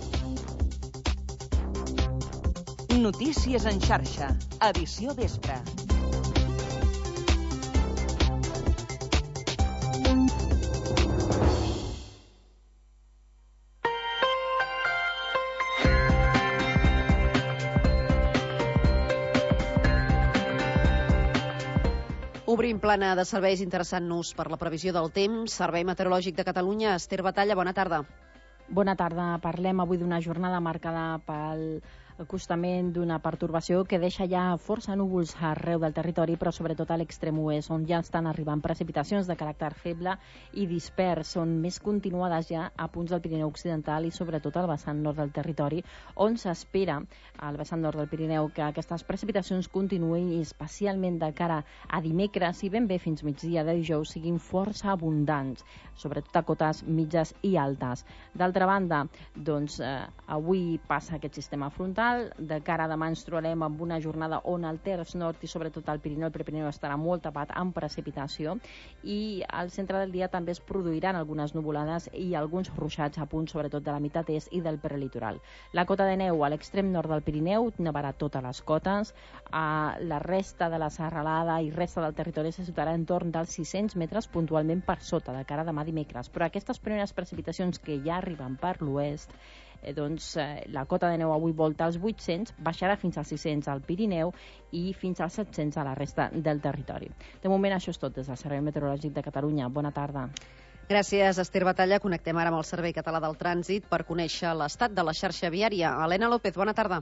Notícies en xarxa, edició vespre. Obrim plana de serveis interessant-nos per la previsió del temps. Servei Meteorològic de Catalunya. Esther Batalla, bona tarda. Bona tarda. Parlem avui d'una jornada marcada pel acostament d'una pertorbació que deixa ja força núvols arreu del territori, però sobretot a l'extrem oest, on ja estan arribant precipitacions de caràcter feble i dispers. Són més continuades ja a punts del Pirineu Occidental i sobretot al vessant nord del territori, on s'espera al vessant nord del Pirineu que aquestes precipitacions continuïn, i especialment de cara a dimecres i ben bé fins migdia de dijous siguin força abundants, sobretot a cotes mitges i altes. D'altra banda, doncs, eh, avui passa aquest sistema frontal. De cara a demà ens trobarem amb una jornada on el terç nord i sobretot el Pirineu, el Prepirineu estarà molt tapat amb precipitació, i al centre del dia també es produiran algunes nuvolades i alguns ruixats a punts sobretot de la meitat est i del prelitoral. La cota de neu a l'extrem nord del Pirineu nevarà totes les cotes, a la resta de la serralada i resta del territori se situarà en torn dels sis-cents metres, puntualment per sota de cara a demà dimecres, però aquestes primeres precipitacions que ja arriben per l'oest, Eh, doncs eh, la cota de neu avui volta als vuit-cents, baixarà fins als sis-cents al Pirineu i fins als set-cents a la resta del territori. De moment això és tot des del Servei Meteorològic de Catalunya. Bona tarda. Gràcies, Esther Batalla. Connectem ara amb el Servei Català del Trànsit per conèixer l'estat de la xarxa viària. Helena López, bona tarda.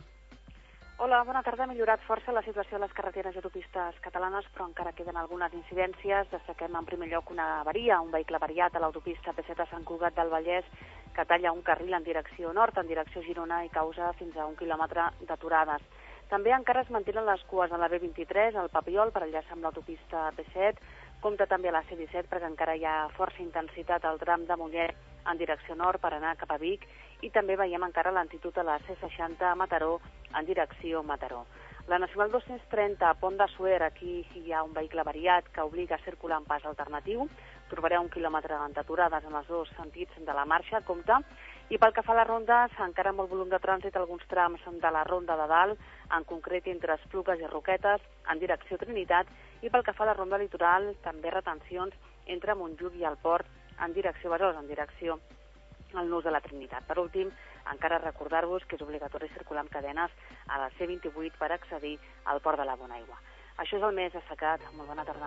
Hola, bona tarda. Ha millorat força la situació a les carreteres i autopistes catalanes, però encara queden algunes incidències. Destaquem en primer lloc una avaria, un vehicle avariat a l'autopista P set a Sant Cugat del Vallès, que talla un carril en direcció nord, en direcció Girona, i causa fins a un quilòmetre d'aturades. També encara es mantenen les cues a la B vint-i-tres, al Papiol, per enllaçar amb l'autopista P set, compta també a la C disset, perquè encara hi ha força intensitat al tram de Mollet en direcció nord per anar cap a Vic, i també veiem encara lentitud a la C seixanta a Mataró en direcció Mataró. La Nacional dos-cents trenta a Pont de Suert, aquí hi ha un vehicle avariat que obliga a circular en pas alternatiu. Trobareu un quilòmetre d'aturades en els dos sentits de la marxa, compte. I pel que fa a les rondes, encara molt volum de trànsit, alguns trams de la Ronda de Dalt, en concret entre Esplugues i Roquetes, en direcció Trinitat, i pel que fa a la Ronda Litoral, també retencions entre Montjuïc i el Port, en direcció Besòs, en direcció al nus de la Trinitat. Per últim, encara recordar-vos que és obligatori circular amb cadenes a la C vint-i-vuit per accedir al Port de la Bonaigua. Això és el més destacat. Molt bona tarda.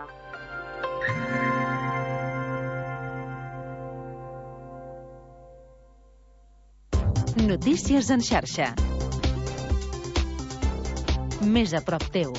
Notícies en xarxa. Més a prop teu.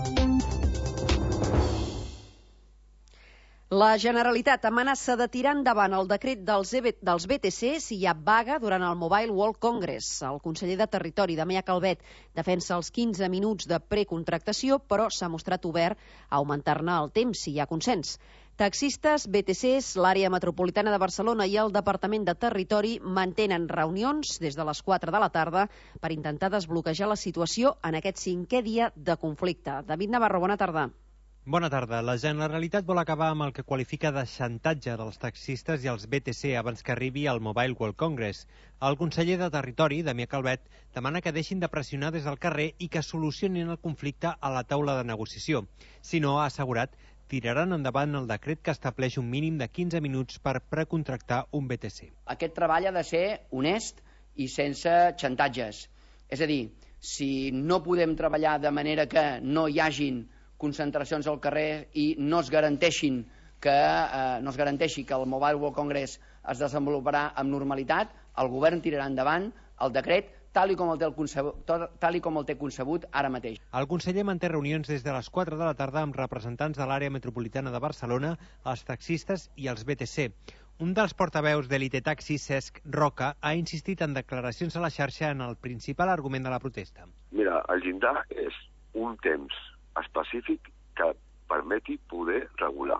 La Generalitat amenaça de tirar endavant el decret dels, e dels B T C si hi ha vaga durant el Mobile World Congress. El conseller de Territori, Damià Calvet, defensa els quinze minuts de precontractació, però s'ha mostrat obert a augmentar-ne el temps si hi ha consens. Taxistes, B T Cs, l'àrea metropolitana de Barcelona i el Departament de Territori mantenen reunions des de les quatre de la tarda per intentar desbloquejar la situació en aquest cinquè dia de conflicte. David Navarro, bona tarda. Bona tarda. La Generalitat vol acabar amb el que qualifica de xantatge dels taxistes i els B T C abans que arribi al Mobile World Congress. El conseller de Territori, Damià Calvet, demana que deixin de pressionar des del carrer i que solucionin el conflicte a la taula de negociació. Si no, ha assegurat, tiraran endavant el decret que estableix un mínim de quinze minuts per precontractar un B T C. Aquest treball ha de ser honest i sense xantatges. És a dir, si no podem treballar de manera que no hi hagin concentracions al carrer i no es garanteixin que eh, no es garanteixi que el Mobile World Congress es desenvoluparà amb normalitat, el govern tirarà endavant el decret tal i com el té, el concebut, tal i com el té concebut ara mateix. El conseller manté reunions des de les quatre de la tarda amb representants de l'àrea metropolitana de Barcelona, els taxistes i els B T C. Un dels portaveus d'Elite Taxi, Cesc Roca, ha insistit en declaracions a la xarxa en el principal argument de la protesta. Mira, el llindar és un temps específic que permeti poder regular.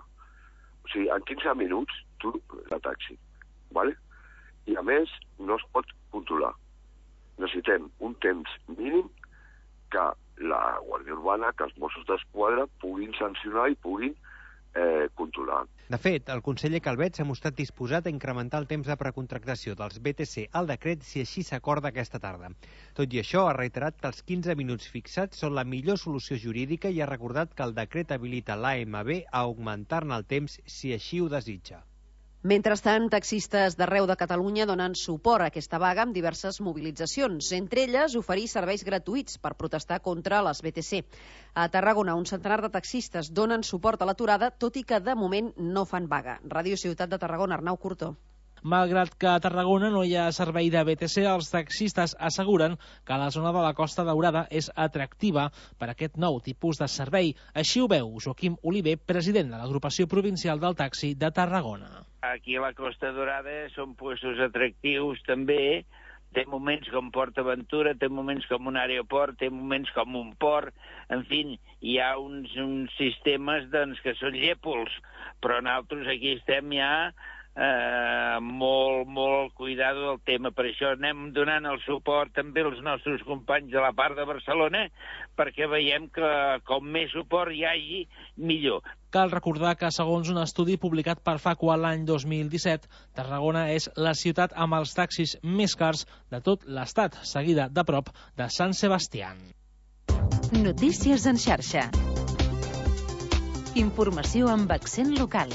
O sigui, en quinze minuts tu la taxi, ¿vale? I a més no es pot controlar. Necessitem un temps mínim que la Guàrdia Urbana, que els Mossos d'Esquadra puguin sancionar i puguin eh, controlar. De fet, el conseller Calvet s'ha mostrat disposat a incrementar el temps de precontractació dels B T C al decret si així s'acorda aquesta tarda. Tot i això, ha reiterat que els quinze minuts fixats són la millor solució jurídica i ha recordat que el decret habilita l'A M B a augmentar-ne el temps si així ho desitja. Mentrestant, taxistes d'arreu de Catalunya donen suport a aquesta vaga amb diverses mobilitzacions, entre elles oferir serveis gratuïts per protestar contra les B T C. A Tarragona, un centenar de taxistes donen suport a l'aturada, tot i que de moment no fan vaga. Ràdio Ciutat de Tarragona, Arnau Curtó. Malgrat que a Tarragona no hi ha servei de B T C, els taxistes asseguren que la zona de la Costa Daurada és atractiva per a aquest nou tipus de servei. Així ho veu Joaquim Oliver, president de l'Agrupació Provincial del Taxi de Tarragona. Aquí a la Costa Daurada són puestos atractius també. Té moments com Port Aventura, té moments com un aeroport, té moments com un port, en fi, hi ha uns, uns sistemes doncs, que són llépols, però nosaltres aquí estem ja eh, molt, molt cuidado del tema. Per això anem donant el suport també als nostres companys de la part de Barcelona, perquè veiem que com més suport hi hagi, millor. Cal recordar que, segons un estudi publicat per Facua l'any dos mil disset, Tarragona és la ciutat amb els taxis més cars de tot l'Estat, seguida de prop de Sant Sebastián. Notícies en xarxa. Informació amb accent local.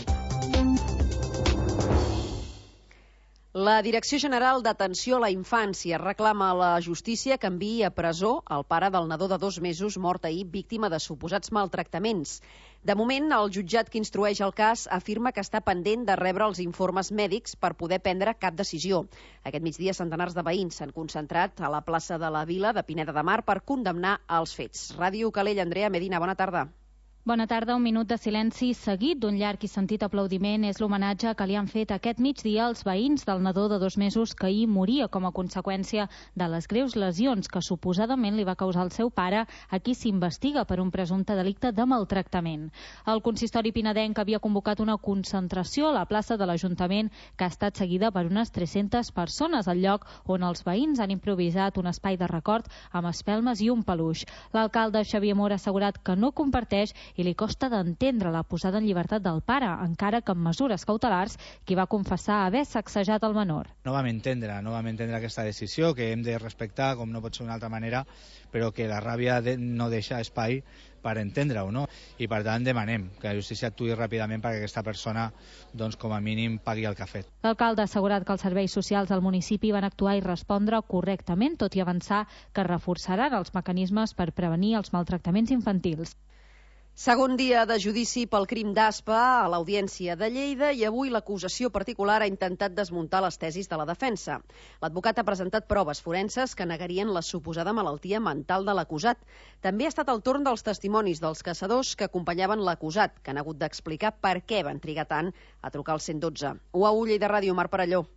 La Direcció General d'Atenció a la Infància reclama a la justícia que enviï a presó el pare del nadó de dos mesos mort ahir víctima de suposats maltractaments. De moment, el jutjat que instrueix el cas afirma que està pendent de rebre els informes mèdics per poder prendre cap decisió. Aquest migdia, centenars de veïns s'han concentrat a la plaça de la Vila de Pineda de Mar per condemnar els fets. Ràdio Calella, Andrea Medina, bona tarda. Bona tarda. Un minut de silenci seguit d'un llarg i sentit aplaudiment és l'homenatge que li han fet aquest migdia als veïns del nadó de dos mesos que ahir moria com a conseqüència de les greus lesions que suposadament li va causar el seu pare, a qui s'investiga per un presumpte delicte de maltractament. El consistori pinedenc havia convocat una concentració a la plaça de l'Ajuntament que ha estat seguida per unes tres-centes persones al lloc on els veïns han improvisat un espai de record amb espelmes i un peluix. L'alcalde Xavier Mora ha assegurat que no comparteix i li costa d'entendre la posada en llibertat del pare, encara que amb mesures cautelars, qui va confessar haver sacsejat el menor. No vam entendre, no vam entendre aquesta decisió, que hem de respectar, com no pot ser d'una altra manera, però que la ràbia de no deixa espai per entendre-ho, no? I per tant demanem que la justícia actuï ràpidament perquè aquesta persona, doncs, com a mínim, pagui el que ha fet. L'alcalde ha assegurat que els serveis socials del municipi van actuar i respondre correctament, tot i avançar que reforçaran els mecanismes per prevenir els maltractaments infantils. Segon dia de judici pel crim d'Aspa a l'Audiència de Lleida i avui l'acusació particular ha intentat desmuntar les tesis de la defensa. L'advocat ha presentat proves forenses que negarien la suposada malaltia mental de l'acusat. També ha estat el torn dels testimonis dels caçadors que acompanyaven l'acusat, que han hagut d'explicar per què van trigar tant a trucar al cent dotze. U A U Lleida Ràdio, Mar Parelló.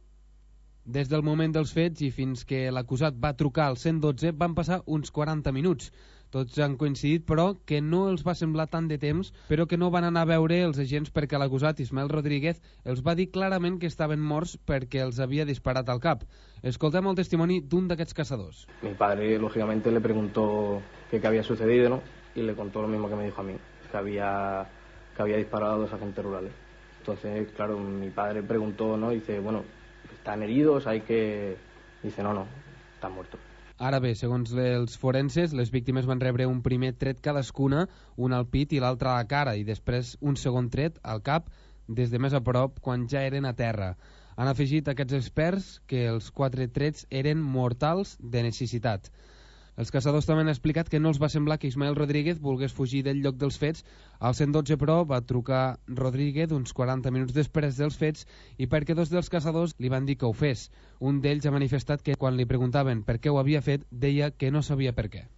Des del moment dels fets i fins que l'acusat va trucar al cent dotze van passar uns quaranta minuts. Tots han coincidit, però, que no els va semblar tant de temps, però que no van anar a veure els agents perquè l'acusat, Ismael Rodríguez, els va dir clarament que estaven morts perquè els havia disparat al cap. Escoltem el testimoni d'un d'aquests cazadors. Mi padre, lógicamente, le preguntó qué había sucedido, ¿no? Y le contó lo mismo que me dijo a mí, que había, que había disparado a dos agentes rurales. Entonces, claro, mi padre preguntó, ¿no? Y dice, bueno, ¿están heridos? Hay que... Dice, no, no, están muertos. Ara bé, segons els forenses, les víctimes van rebre un primer tret cadascuna, un al pit i l'altre a la cara, i després un segon tret al cap des de més a prop quan ja eren a terra. Han afegit aquests experts que els quatre trets eren mortals de necessitat. Els caçadors també han explicat que no els va semblar que Ismael Rodríguez volgués fugir del lloc dels fets. Al cent dotze, però, va trucar Rodríguez uns quaranta minuts després dels fets i perquè dos dels caçadors li van dir que ho fes. Un d'ells ha manifestat que quan li preguntaven per què ho havia fet, deia que no sabia per què.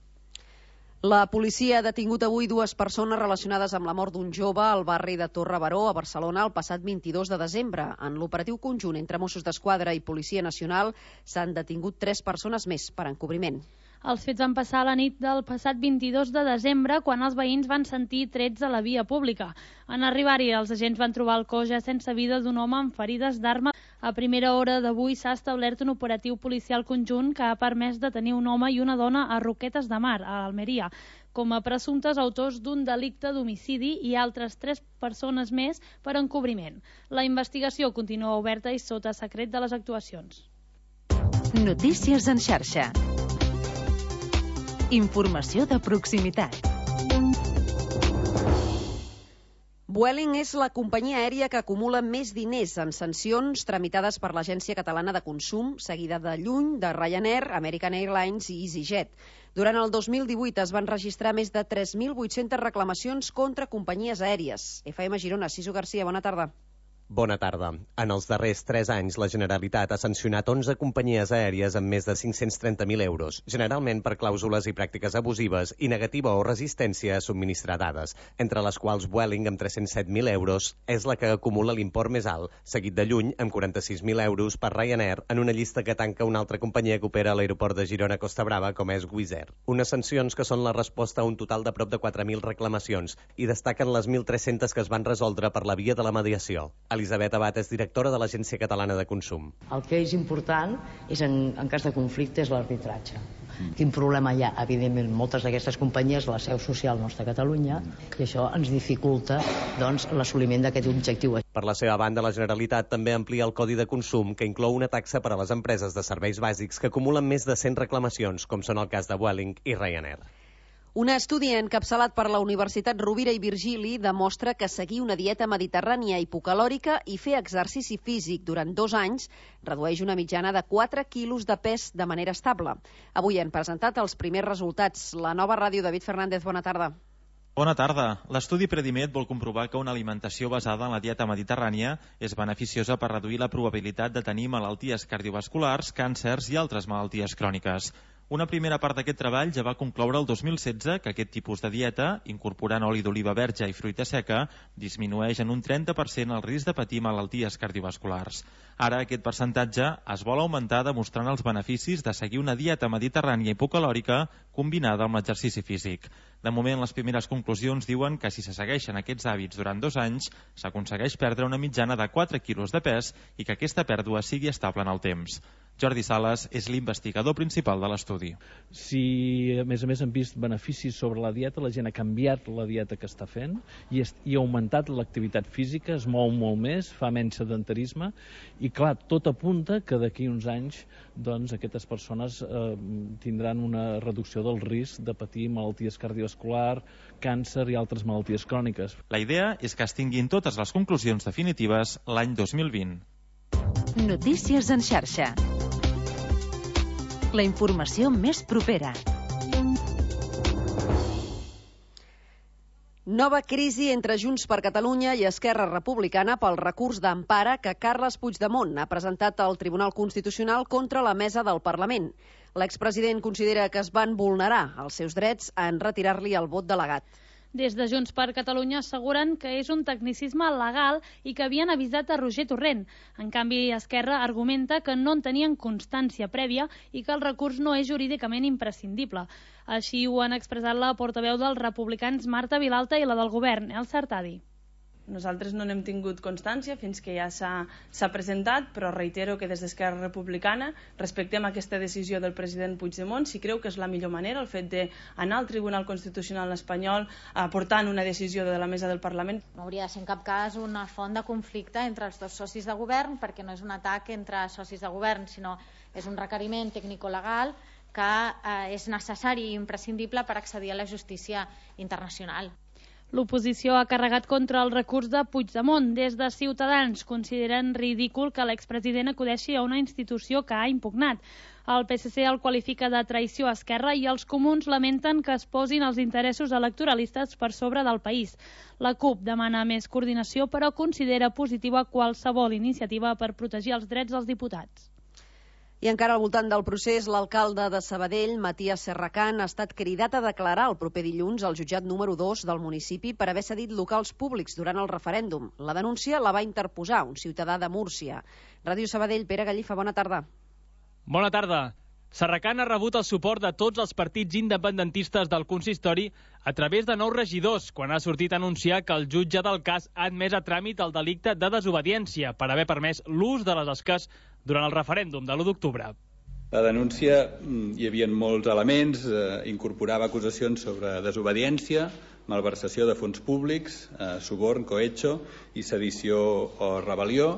La policia ha detingut avui dues persones relacionades amb la mort d'un jove al barri de Torre Baró, a Barcelona, el passat vint-i-dos de desembre. En l'operatiu conjunt entre Mossos d'Esquadra i Policia Nacional s'han detingut tres persones més per encobriment. Els fets van passar la nit del passat vint-i-dos de desembre, quan els veïns van sentir trets a la via pública. En arribar-hi, els agents van trobar el cos ja sense vida d'un home amb ferides d'arma. A primera hora d'avui s'ha establert un operatiu policial conjunt que ha permès detenir un home i una dona a Roquetes de Mar, a Almeria, com a presumptes autors d'un delicte d'homicidi i altres tres persones més per encobriment. La investigació continua oberta i sota secret de les actuacions. Notícies en xarxa. Informació de proximitat. Vueling és la companyia aèria que acumula més diners en sancions tramitades per l'Agència Catalana de Consum, seguida de lluny de Ryanair, American Airlines i EasyJet. Durant el dos mil divuit es van registrar més de tres mil vuit-centes reclamacions contra companyies aèries. F M Girona, Siso Garcia, bona tarda. Bona tarda. En els darrers tres anys, la Generalitat ha sancionat onze companyies aèries amb més de cinc-cents trenta mil euros, generalment per clàusules i pràctiques abusives i negativa o resistència a subministrar dades, entre les quals Vueling, amb tres-cents set mil euros, és la que acumula l'import més alt, seguit de lluny, amb quaranta-sis mil euros, per Ryanair, en una llista que tanca una altra companyia que opera a l'aeroport de Girona Costa Brava, com és Wizz Air. Unes sancions que són la resposta a un total de prop de quatre mil reclamacions i destaquen les mil tres-centes que es van resoldre per la via de la mediació. Elisabet Abad és directora de l'Agència Catalana de Consum. El que és important és, en, en cas de conflicte, és l'arbitratge. Mm. Quin problema hi ha? Evidentment, moltes d'aquestes companyies, la seu social nostra a Catalunya, mm. i això ens dificulta doncs, l'assoliment d'aquest objectiu. Per la seva banda, la Generalitat també amplia el Codi de Consum, que inclou una taxa per a les empreses de serveis bàsics que acumulen més de cent reclamacions, com són el cas de Vueling i Ryanair. Un estudi encapçalat per la Universitat Rovira i Virgili demostra que seguir una dieta mediterrània hipocalòrica i fer exercici físic durant dos anys redueix una mitjana de quatre quilos de pes de manera estable. Avui han presentat els primers resultats. La Nova Ràdio, David Fernández, bona tarda. Bona tarda. L'estudi Predimed vol comprovar que una alimentació basada en la dieta mediterrània és beneficiosa per reduir la probabilitat de tenir malalties cardiovasculars, càncers i altres malalties cròniques. Una primera part d'aquest treball ja va concloure el dos mil setze que aquest tipus de dieta, incorporant oli d'oliva verge i fruita seca, disminueix en un trenta per cent el risc de patir malalties cardiovasculars. Ara aquest percentatge es vol augmentar demostrant els beneficis de seguir una dieta mediterrània hipocalòrica combinada amb l'exercici físic. De moment, les primeres conclusions diuen que si se segueixen aquests hàbits durant dos anys, s'aconsegueix perdre una mitjana de quatre quilos de pes i que aquesta pèrdua sigui estable en el temps. Jordi Sales és l'investigador principal de l'estudi. Si, a més a més, han vist beneficis sobre la dieta, la gent ha canviat la dieta que està fent i, est, i ha augmentat l'activitat física, es mou molt més, fa menys sedentarisme i, clar, tot apunta que d'aquí uns anys doncs, aquestes persones eh, tindran una reducció del risc de patir malalties cardiovasculars, càncer i altres malalties cròniques. La idea és que es tinguin totes les conclusions definitives l'any dos mil vint. Notícies en xarxa. La informació més propera. Nova crisi entre Junts per Catalunya i Esquerra Republicana pel recurs d'empara que Carles Puigdemont ha presentat al Tribunal Constitucional contra la mesa del Parlament. L'expresident considera que es van vulnerar els seus drets en retirar-li el vot delegat. Des de Junts per Catalunya asseguren que és un tecnicisme legal i que havien avisat a Roger Torrent. En canvi, Esquerra argumenta que no en tenien constància prèvia i que el recurs no és jurídicament imprescindible. Així ho han expressat la portaveu dels republicans Marta Vilalta i la del govern, Elsa Artadi. Nosaltres no n'hem tingut constància fins que ja s'ha presentat, però reitero que des d'Esquerra Republicana respectem aquesta decisió del president Puigdemont. Si creu que és la millor manera, el fet d'anar al Tribunal Constitucional espanyol aportant una decisió de la mesa del Parlament. No hauria de ser en cap cas una font de conflicte entre els dos socis de govern, perquè no és un atac entre socis de govern, sinó és un requeriment tècnico-legal que eh, és necessari i imprescindible per accedir a la justícia internacional. L'oposició ha carregat contra el recurs de Puigdemont. Des de Ciutadans consideren ridícul que l'expresident acudeixi a una institució que ha impugnat. El P S C el qualifica de traïció a Esquerra i els comuns lamenten que es posin els interessos electoralistes per sobre del país. La CUP demana més coordinació, però considera positiva qualsevol iniciativa per protegir els drets dels diputats. I encara al voltant del procés, l'alcalde de Sabadell, Matías Serracant, ha estat cridat a declarar el proper dilluns al jutjat número dos del municipi per haver cedit locals públics durant el referèndum. La denúncia la va interposar un ciutadà de Múrcia. Ràdio Sabadell, Pere Gallifa, bona tarda. Bona tarda. Serracant ha rebut el suport de tots els partits independentistes del consistori a través de nous regidors, quan ha sortit a anunciar que el jutge del cas ha admès a tràmit el delicte de desobediència per haver permès l'ús de les esques durant el referèndum de l'u d'octubre. La denúncia hi havia molts elements, eh, incorporava acusacions sobre desobediència, malversació de fons públics, eh, suborn, cohecho i sedició o rebel·lió.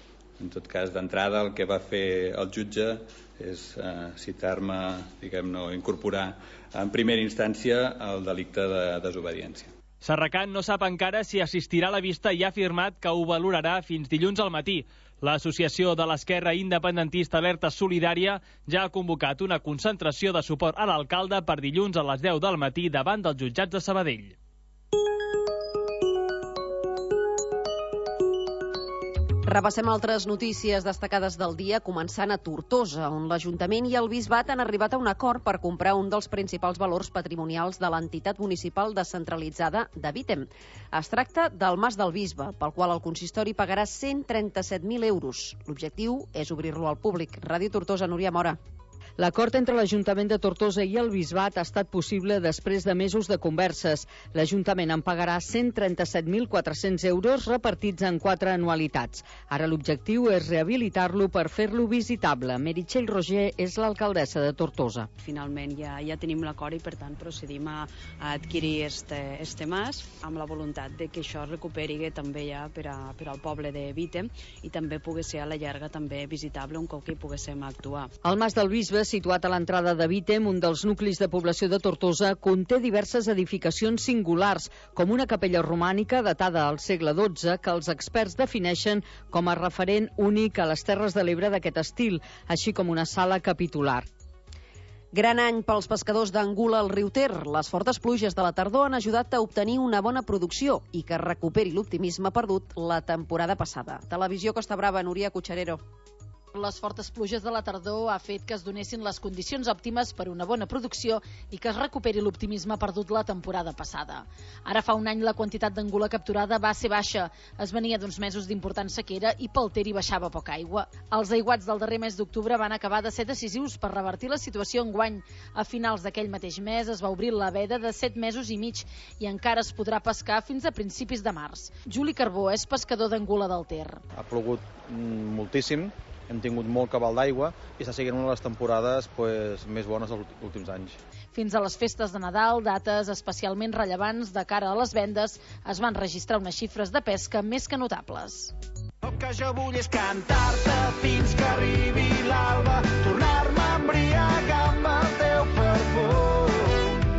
En tot cas, d'entrada, el que va fer el jutge és eh, citar-me, diguem-ne, incorporar en primera instància el delicte de desobediència. Serracant no sap encara si assistirà a la vista i ha afirmat que ho valorarà fins dilluns al matí. L'Associació de l'Esquerra Independentista Alerta Solidària ja ha convocat una concentració de suport a l'alcalde per dilluns a les deu del matí davant dels jutjats de Sabadell. Repassem altres notícies destacades del dia, començant a Tortosa, on l'Ajuntament i el Bisbat han arribat a un acord per comprar un dels principals valors patrimonials de l'entitat municipal descentralitzada de Vítem. Es tracta del Mas del Bisbe, pel qual el consistori pagarà cent trenta-set mil euros. L'objectiu és obrir-lo al públic. Ràdio Tortosa, Núria Mora. L'acord entre l'Ajuntament de Tortosa i el Bisbat ha estat possible després de mesos de converses. L'Ajuntament en pagarà cent trenta-set mil quatre-cents euros repartits en quatre anualitats. Ara l'objectiu és rehabilitar-lo per fer-lo visitable. Meritxell Roger és l'alcaldessa de Tortosa. Finalment ja, ja tenim l'acord i per tant procedim a, a adquirir este, este mas amb la voluntat de que això es recuperi també ja per, a, per al poble de Vítem i també pugui ser a la llarga també visitable un cop que hi poguéssim actuar. El Mas del Bisbe, situat a l'entrada de Vítem, un dels nuclis de població de Tortosa, conté diverses edificacions singulars, com una capella romànica datada al segle dotze que els experts defineixen com a referent únic a les Terres de l'Ebre d'aquest estil, així com una sala capitular. Gran any pels pescadors d'Angula al riu Ter. Les fortes pluges de la tardor han ajudat a obtenir una bona producció i que recuperi l'optimisme perdut la temporada passada. Televisió Costa Brava, Núria Cotxarero. Les fortes pluges de la tardor ha fet que es donessin les condicions òptimes per una bona producció i que es recuperi l'optimisme perdut la temporada passada. Ara fa un any la quantitat d'angula capturada va ser baixa. Es venia d'uns mesos d'important sequera i pel Ter hi baixava poca aigua. Els aiguats del darrer mes d'octubre van acabar de ser decisius per revertir la situació enguany. A finals d'aquell mateix mes es va obrir la veda de set mesos i mig i encara es podrà pescar fins a principis de març. Juli Carbó és pescador d'angula del Ter. Ha plogut moltíssim, hem tingut molt cabal d'aigua i està sent una de les temporades pues, més bones dels últims anys. Fins a les festes de Nadal, dates especialment rellevants de cara a les vendes, es van registrar unes xifres de pesca més que notables. El que jo vull és cantar-te fins que arribi l'alba, tornar-me a embriagar amb el teu perfum,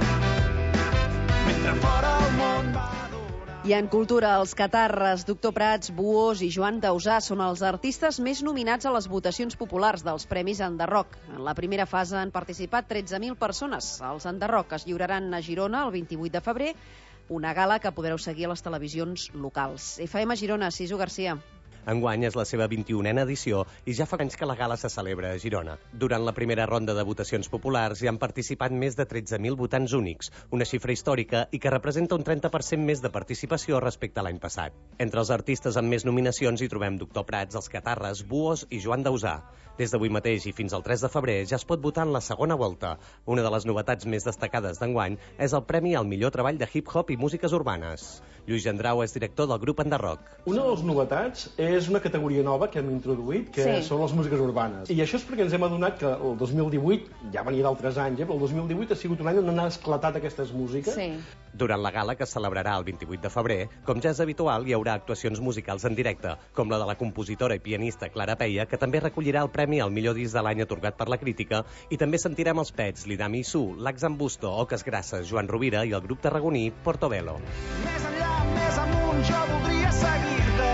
mentre fora el món va. I en cultura, els Catarres, Doctor Prats, Buos i Joan Dausà són els artistes més nominats a les votacions populars dels Premis Enderroc. En la primera fase han participat tretze mil persones. Els Enderroc es lliuraran a Girona el vint-i-vuit de febrer, una gala que podreu seguir a les televisions locals. F M Girona, Sisu Garcia. Enguany és la seva vint-i-unena edició i ja fa anys que la gala se celebra a Girona. Durant la primera ronda de votacions populars hi han participat més de tretze mil votants únics, una xifra històrica i que representa un trenta per cent més de participació respecte a l'any passat. Entre els artistes amb més nominacions hi trobem Doctor Prats, els Catarres, Buos i Joan Dausà. Des d'avui mateix i fins al tres de febrer ja es pot votar en la segona volta. Una de les novetats més destacades d'enguany és el Premi al millor treball de hip-hop i músiques urbanes. Lluís Gendrau és director del grup Enderroc. Una de les novetats és una categoria nova que hem introduït, que sí. són les músiques urbanes. I això és perquè ens hem adonat que el dos mil divuit, ja venia d'altres anys, eh, però el dos mil divuit ha sigut un any on han esclatat aquestes músiques. Sí. Durant la gala, que es celebrarà el vint-i-vuit de febrer, com ja és habitual, hi haurà actuacions musicals en directe, com la de la compositora i pianista Clara Peia, que també recollirà el premi al millor disc de l'any atorgat per la crítica, i també sentirem els Pets, l'Idami Su, l'Ax Ambusto, Oques Grasses, Joan Rovira i el grup tarragoní Portobello. Més enllà, més amunt, jo voldria seguir-te.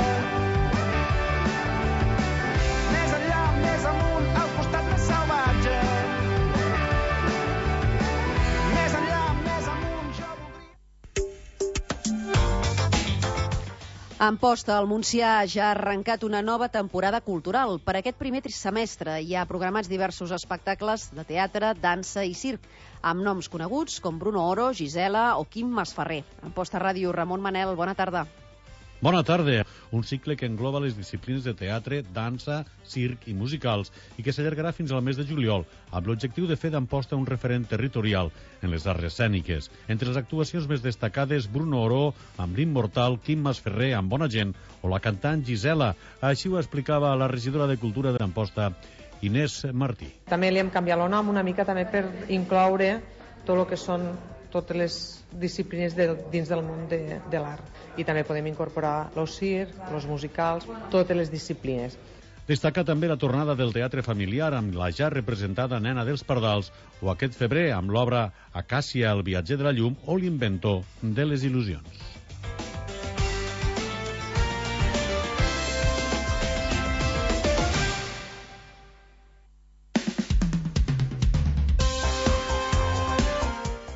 Més enllà, més amunt, al costat més salvatge. Més enllà, més amunt, jo voldria... Amposta, al Montsià, ja ha arrencat una nova temporada cultural. Per aquest primer semestre hi ha programats diversos espectacles de teatre, dansa i circ, amb noms coneguts com Bruno Oro, Gisela o Quim Masferrer. Amposta Ràdio, Ramon Manel, bona tarda. Bona tarda. Un cicle que engloba les disciplines de teatre, dansa, circ i musicals i que s'allargarà fins al mes de juliol, amb l'objectiu de fer d'Amposta un referent territorial en les arts escèniques. Entre les actuacions més destacades, Bruno Oro, amb l'Immortal, Quim Masferrer, amb Bona Gent, o la cantant Gisela. Així ho explicava la regidora de Cultura d'Amposta, Inés Martí. També li hem canviat el nom una mica també per incloure tot el que són totes les disciplines de, dins del món de, de l'art. I també podem incorporar el circ, els musicals, totes les disciplines. Destaca també la tornada del teatre familiar amb la ja representada Nena dels Pardals o aquest febrer amb l'obra Acàcia, el viatger de la llum o l'inventor de les il·lusions.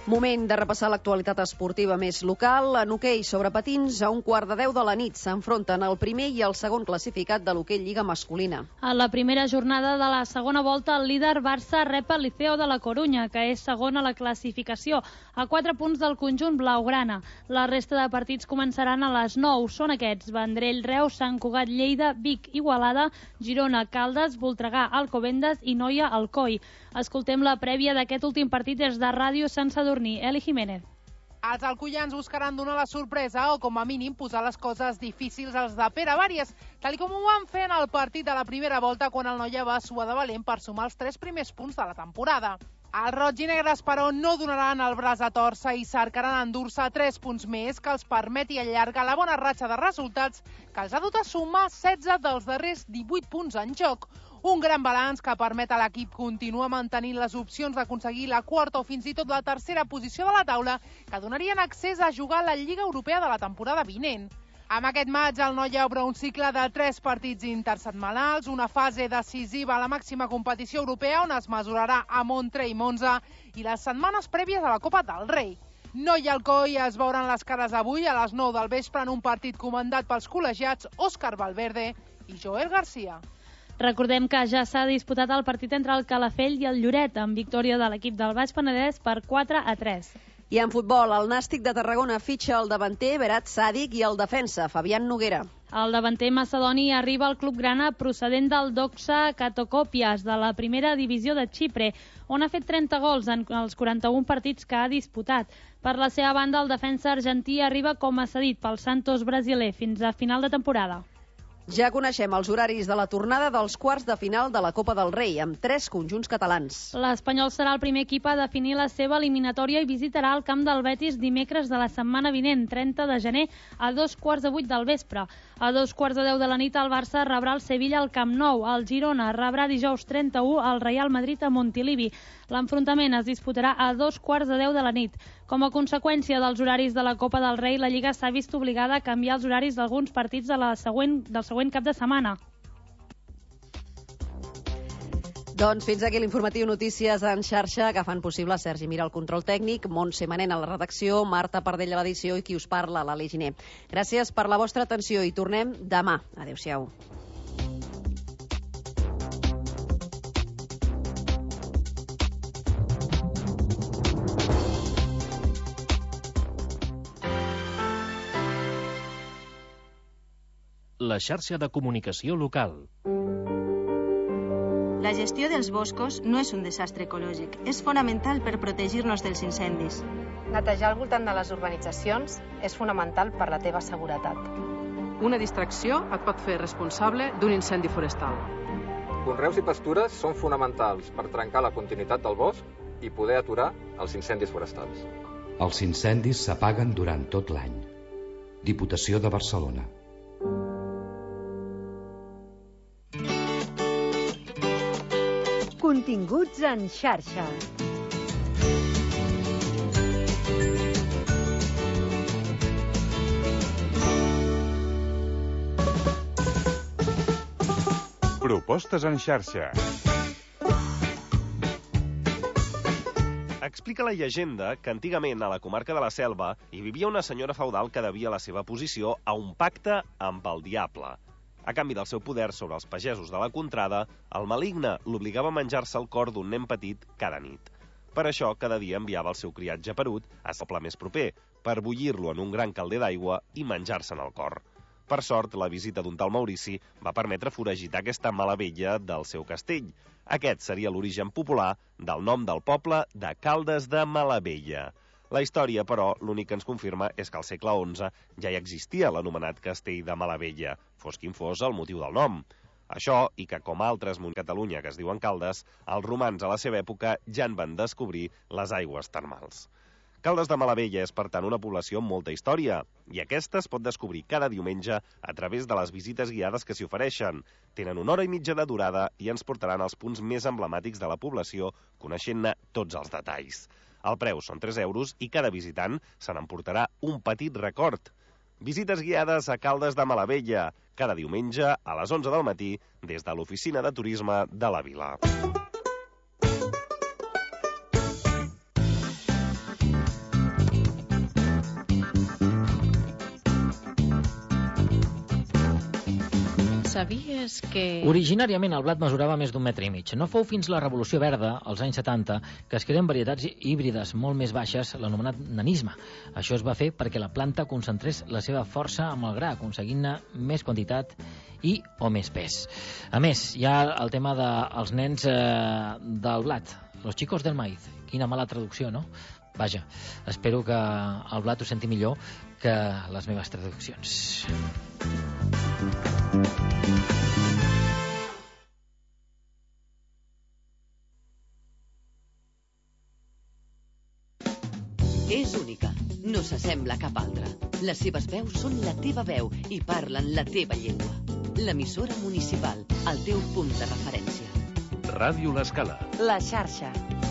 Moment de repassar l'actualitat esportiva més local. En hoquei sobre patins, a un quart de deu de la nit s'enfronten el primer i el segon classificat de l'hoquei Lliga masculina. A la primera jornada de la segona volta, el líder Barça rep el Liceo de la Corunya, que és segon a la classificació, a quatre punts del conjunt blaugrana. La resta de partits començaran a les nou. Són aquests: Vendrell, Reus, Sant Cugat, Lleida, Vic, Igualada, Girona, Caldes, Voltregà, Alcobendas i Noia, Alcoi. Escoltem la prèvia d'aquest últim partit des de Ràdio Sant Sadurní. Eli Jiménez. Els alcoians buscaran donar la sorpresa o, com a mínim, posar les coses difícils als de Pere Vàries, tal com ho van fer en el partit de la primera volta quan el Noia va suar de valent per sumar els tres primers punts de la temporada. Els roig i negres, però, no donaran el braç a torça i cercaran endur-se tres punts més que els permeti allargar la bona ratxa de resultats que els ha dut a sumar setze dels darrers divuit punts en joc. Un gran balanç que permet a l'equip continuar mantenint les opcions d'aconseguir la quarta o fins i tot la tercera posició de la taula, que donarien accés a jugar a la Lliga Europea de la temporada vinent. Amb aquest maig, el Noia obre un cicle de tres partits intersetmanals, una fase decisiva a la màxima competició europea on es mesurarà a Montre i Monza i les setmanes prèvies a la Copa del Rei. Noia i Alcoi es veuran les cares avui a les nou del vespre en un partit comandat pels col·legiats Òscar Valverde i Joel Garcia. Recordem que ja s'ha disputat el partit entre el Calafell i el Lloret, amb victòria de l'equip del Baix Penedès per quatre a tres. I en futbol, el Nàstic de Tarragona fitxa el davanter Berat Sadic i el defensa Fabián Noguera. El davanter macedoni arriba al club grana procedent del Doxa Katokopias de la primera divisió de Xipre, on ha fet trenta gols en els quaranta-un partits que ha disputat. Per la seva banda, el defensa argentí arriba com a cedit pel Santos brasiler fins a final de temporada. Ja coneixem els horaris de la tornada dels quarts de final de la Copa del Rei, amb tres conjunts catalans. L'Espanyol serà el primer equip a definir la seva eliminatòria i visitarà el camp del Betis dimecres de la setmana vinent, trenta de gener, a dos quarts de vuit del vespre. A dos quarts de deu de la nit, el Barça rebrà el Sevilla al Camp Nou. El Girona rebrà dijous trenta-u al Real Madrid a Montilivi. L'enfrontament es disputarà a dos quarts de deu de la nit. Com a conseqüència dels horaris de la Copa del Rei, la Lliga s'ha vist obligada a canviar els horaris d'alguns partits de la següent, del següent cap de setmana. Doncs fins aquí l'informatiu Notícies en xarxa que fan possible Sergi Mira al control tècnic, Montse Manent a la redacció, Marta Pardell a l'edició i qui us parla, l'Aleix Giner. Gràcies per la vostra atenció i tornem demà. Adéu-siau. La xarxa de comunicació local. La gestió dels boscos no és un desastre ecològic, és fonamental per protegir-nos dels incendis. Netejar al voltant de les urbanitzacions és fonamental per la teva seguretat. Una distracció et pot fer responsable d'un incendi forestal. Conreus i pastures són fonamentals per trencar la continuïtat del bosc i poder aturar els incendis forestals. Els incendis s'apaguen durant tot l'any. Diputació de Barcelona. Continguts en xarxa. Propostes en xarxa. Explica la llegenda que antigament a la comarca de la Selva hi vivia una senyora feudal que devia la seva posició a un pacte amb el diable. A canvi del seu poder sobre els pagesos de la contrada, el maligne l'obligava a menjar-se el cor d'un nen petit cada nit. Per això, cada dia enviava el seu criat geperut al poble més proper, per bullir-lo en un gran calder d'aigua i menjar-se'n el cor. Per sort, la visita d'un tal Maurici va permetre foragitar aquesta mala vella del seu castell. Aquest seria l'origen popular del nom del poble de Caldes de Malavella. La història, però, l'únic que ens confirma és que al segle onze ja hi existia l'anomenat castell de Malavella, fos quin fos el motiu del nom. Això, i que com altres municipis de Catalunya que es diuen Caldes, els romans a la seva època ja en van descobrir les aigües termals. Caldes de Malavella és, per tant, una població amb molta història, i aquesta es pot descobrir cada diumenge a través de les visites guiades que s'hi ofereixen. Tenen una hora i mitja de durada i ens portaran als punts més emblemàtics de la població, coneixent-ne tots els detalls. El preu són tres euros i cada visitant se n'emportarà un petit record. Visites guiades a Caldes de Malavella, cada diumenge a les onze del matí des de l'oficina de turisme de la vila. sabies que... Originàriament el blat mesurava més d'un metre i mig. No fou fins la Revolució Verda, als anys setanta, que es creen varietats híbrides molt més baixes, l'anomenat nanisme. Això es va fer perquè la planta concentrés la seva força amb el gra, aconseguint-ne més quantitat i o més pes. A més, hi ha el tema dels nens eh, del blat, los chicos del maíz. Quina mala traducció, no? Vaja, espero que el blat ho senti millor que les meves traduccions. És única, no s'assembla a cap altra. Les seves veus són la teva veu i parlen la teva llengua. L'emissora municipal, el teu punt de referència. Ràdio L'Escala. La xarxa.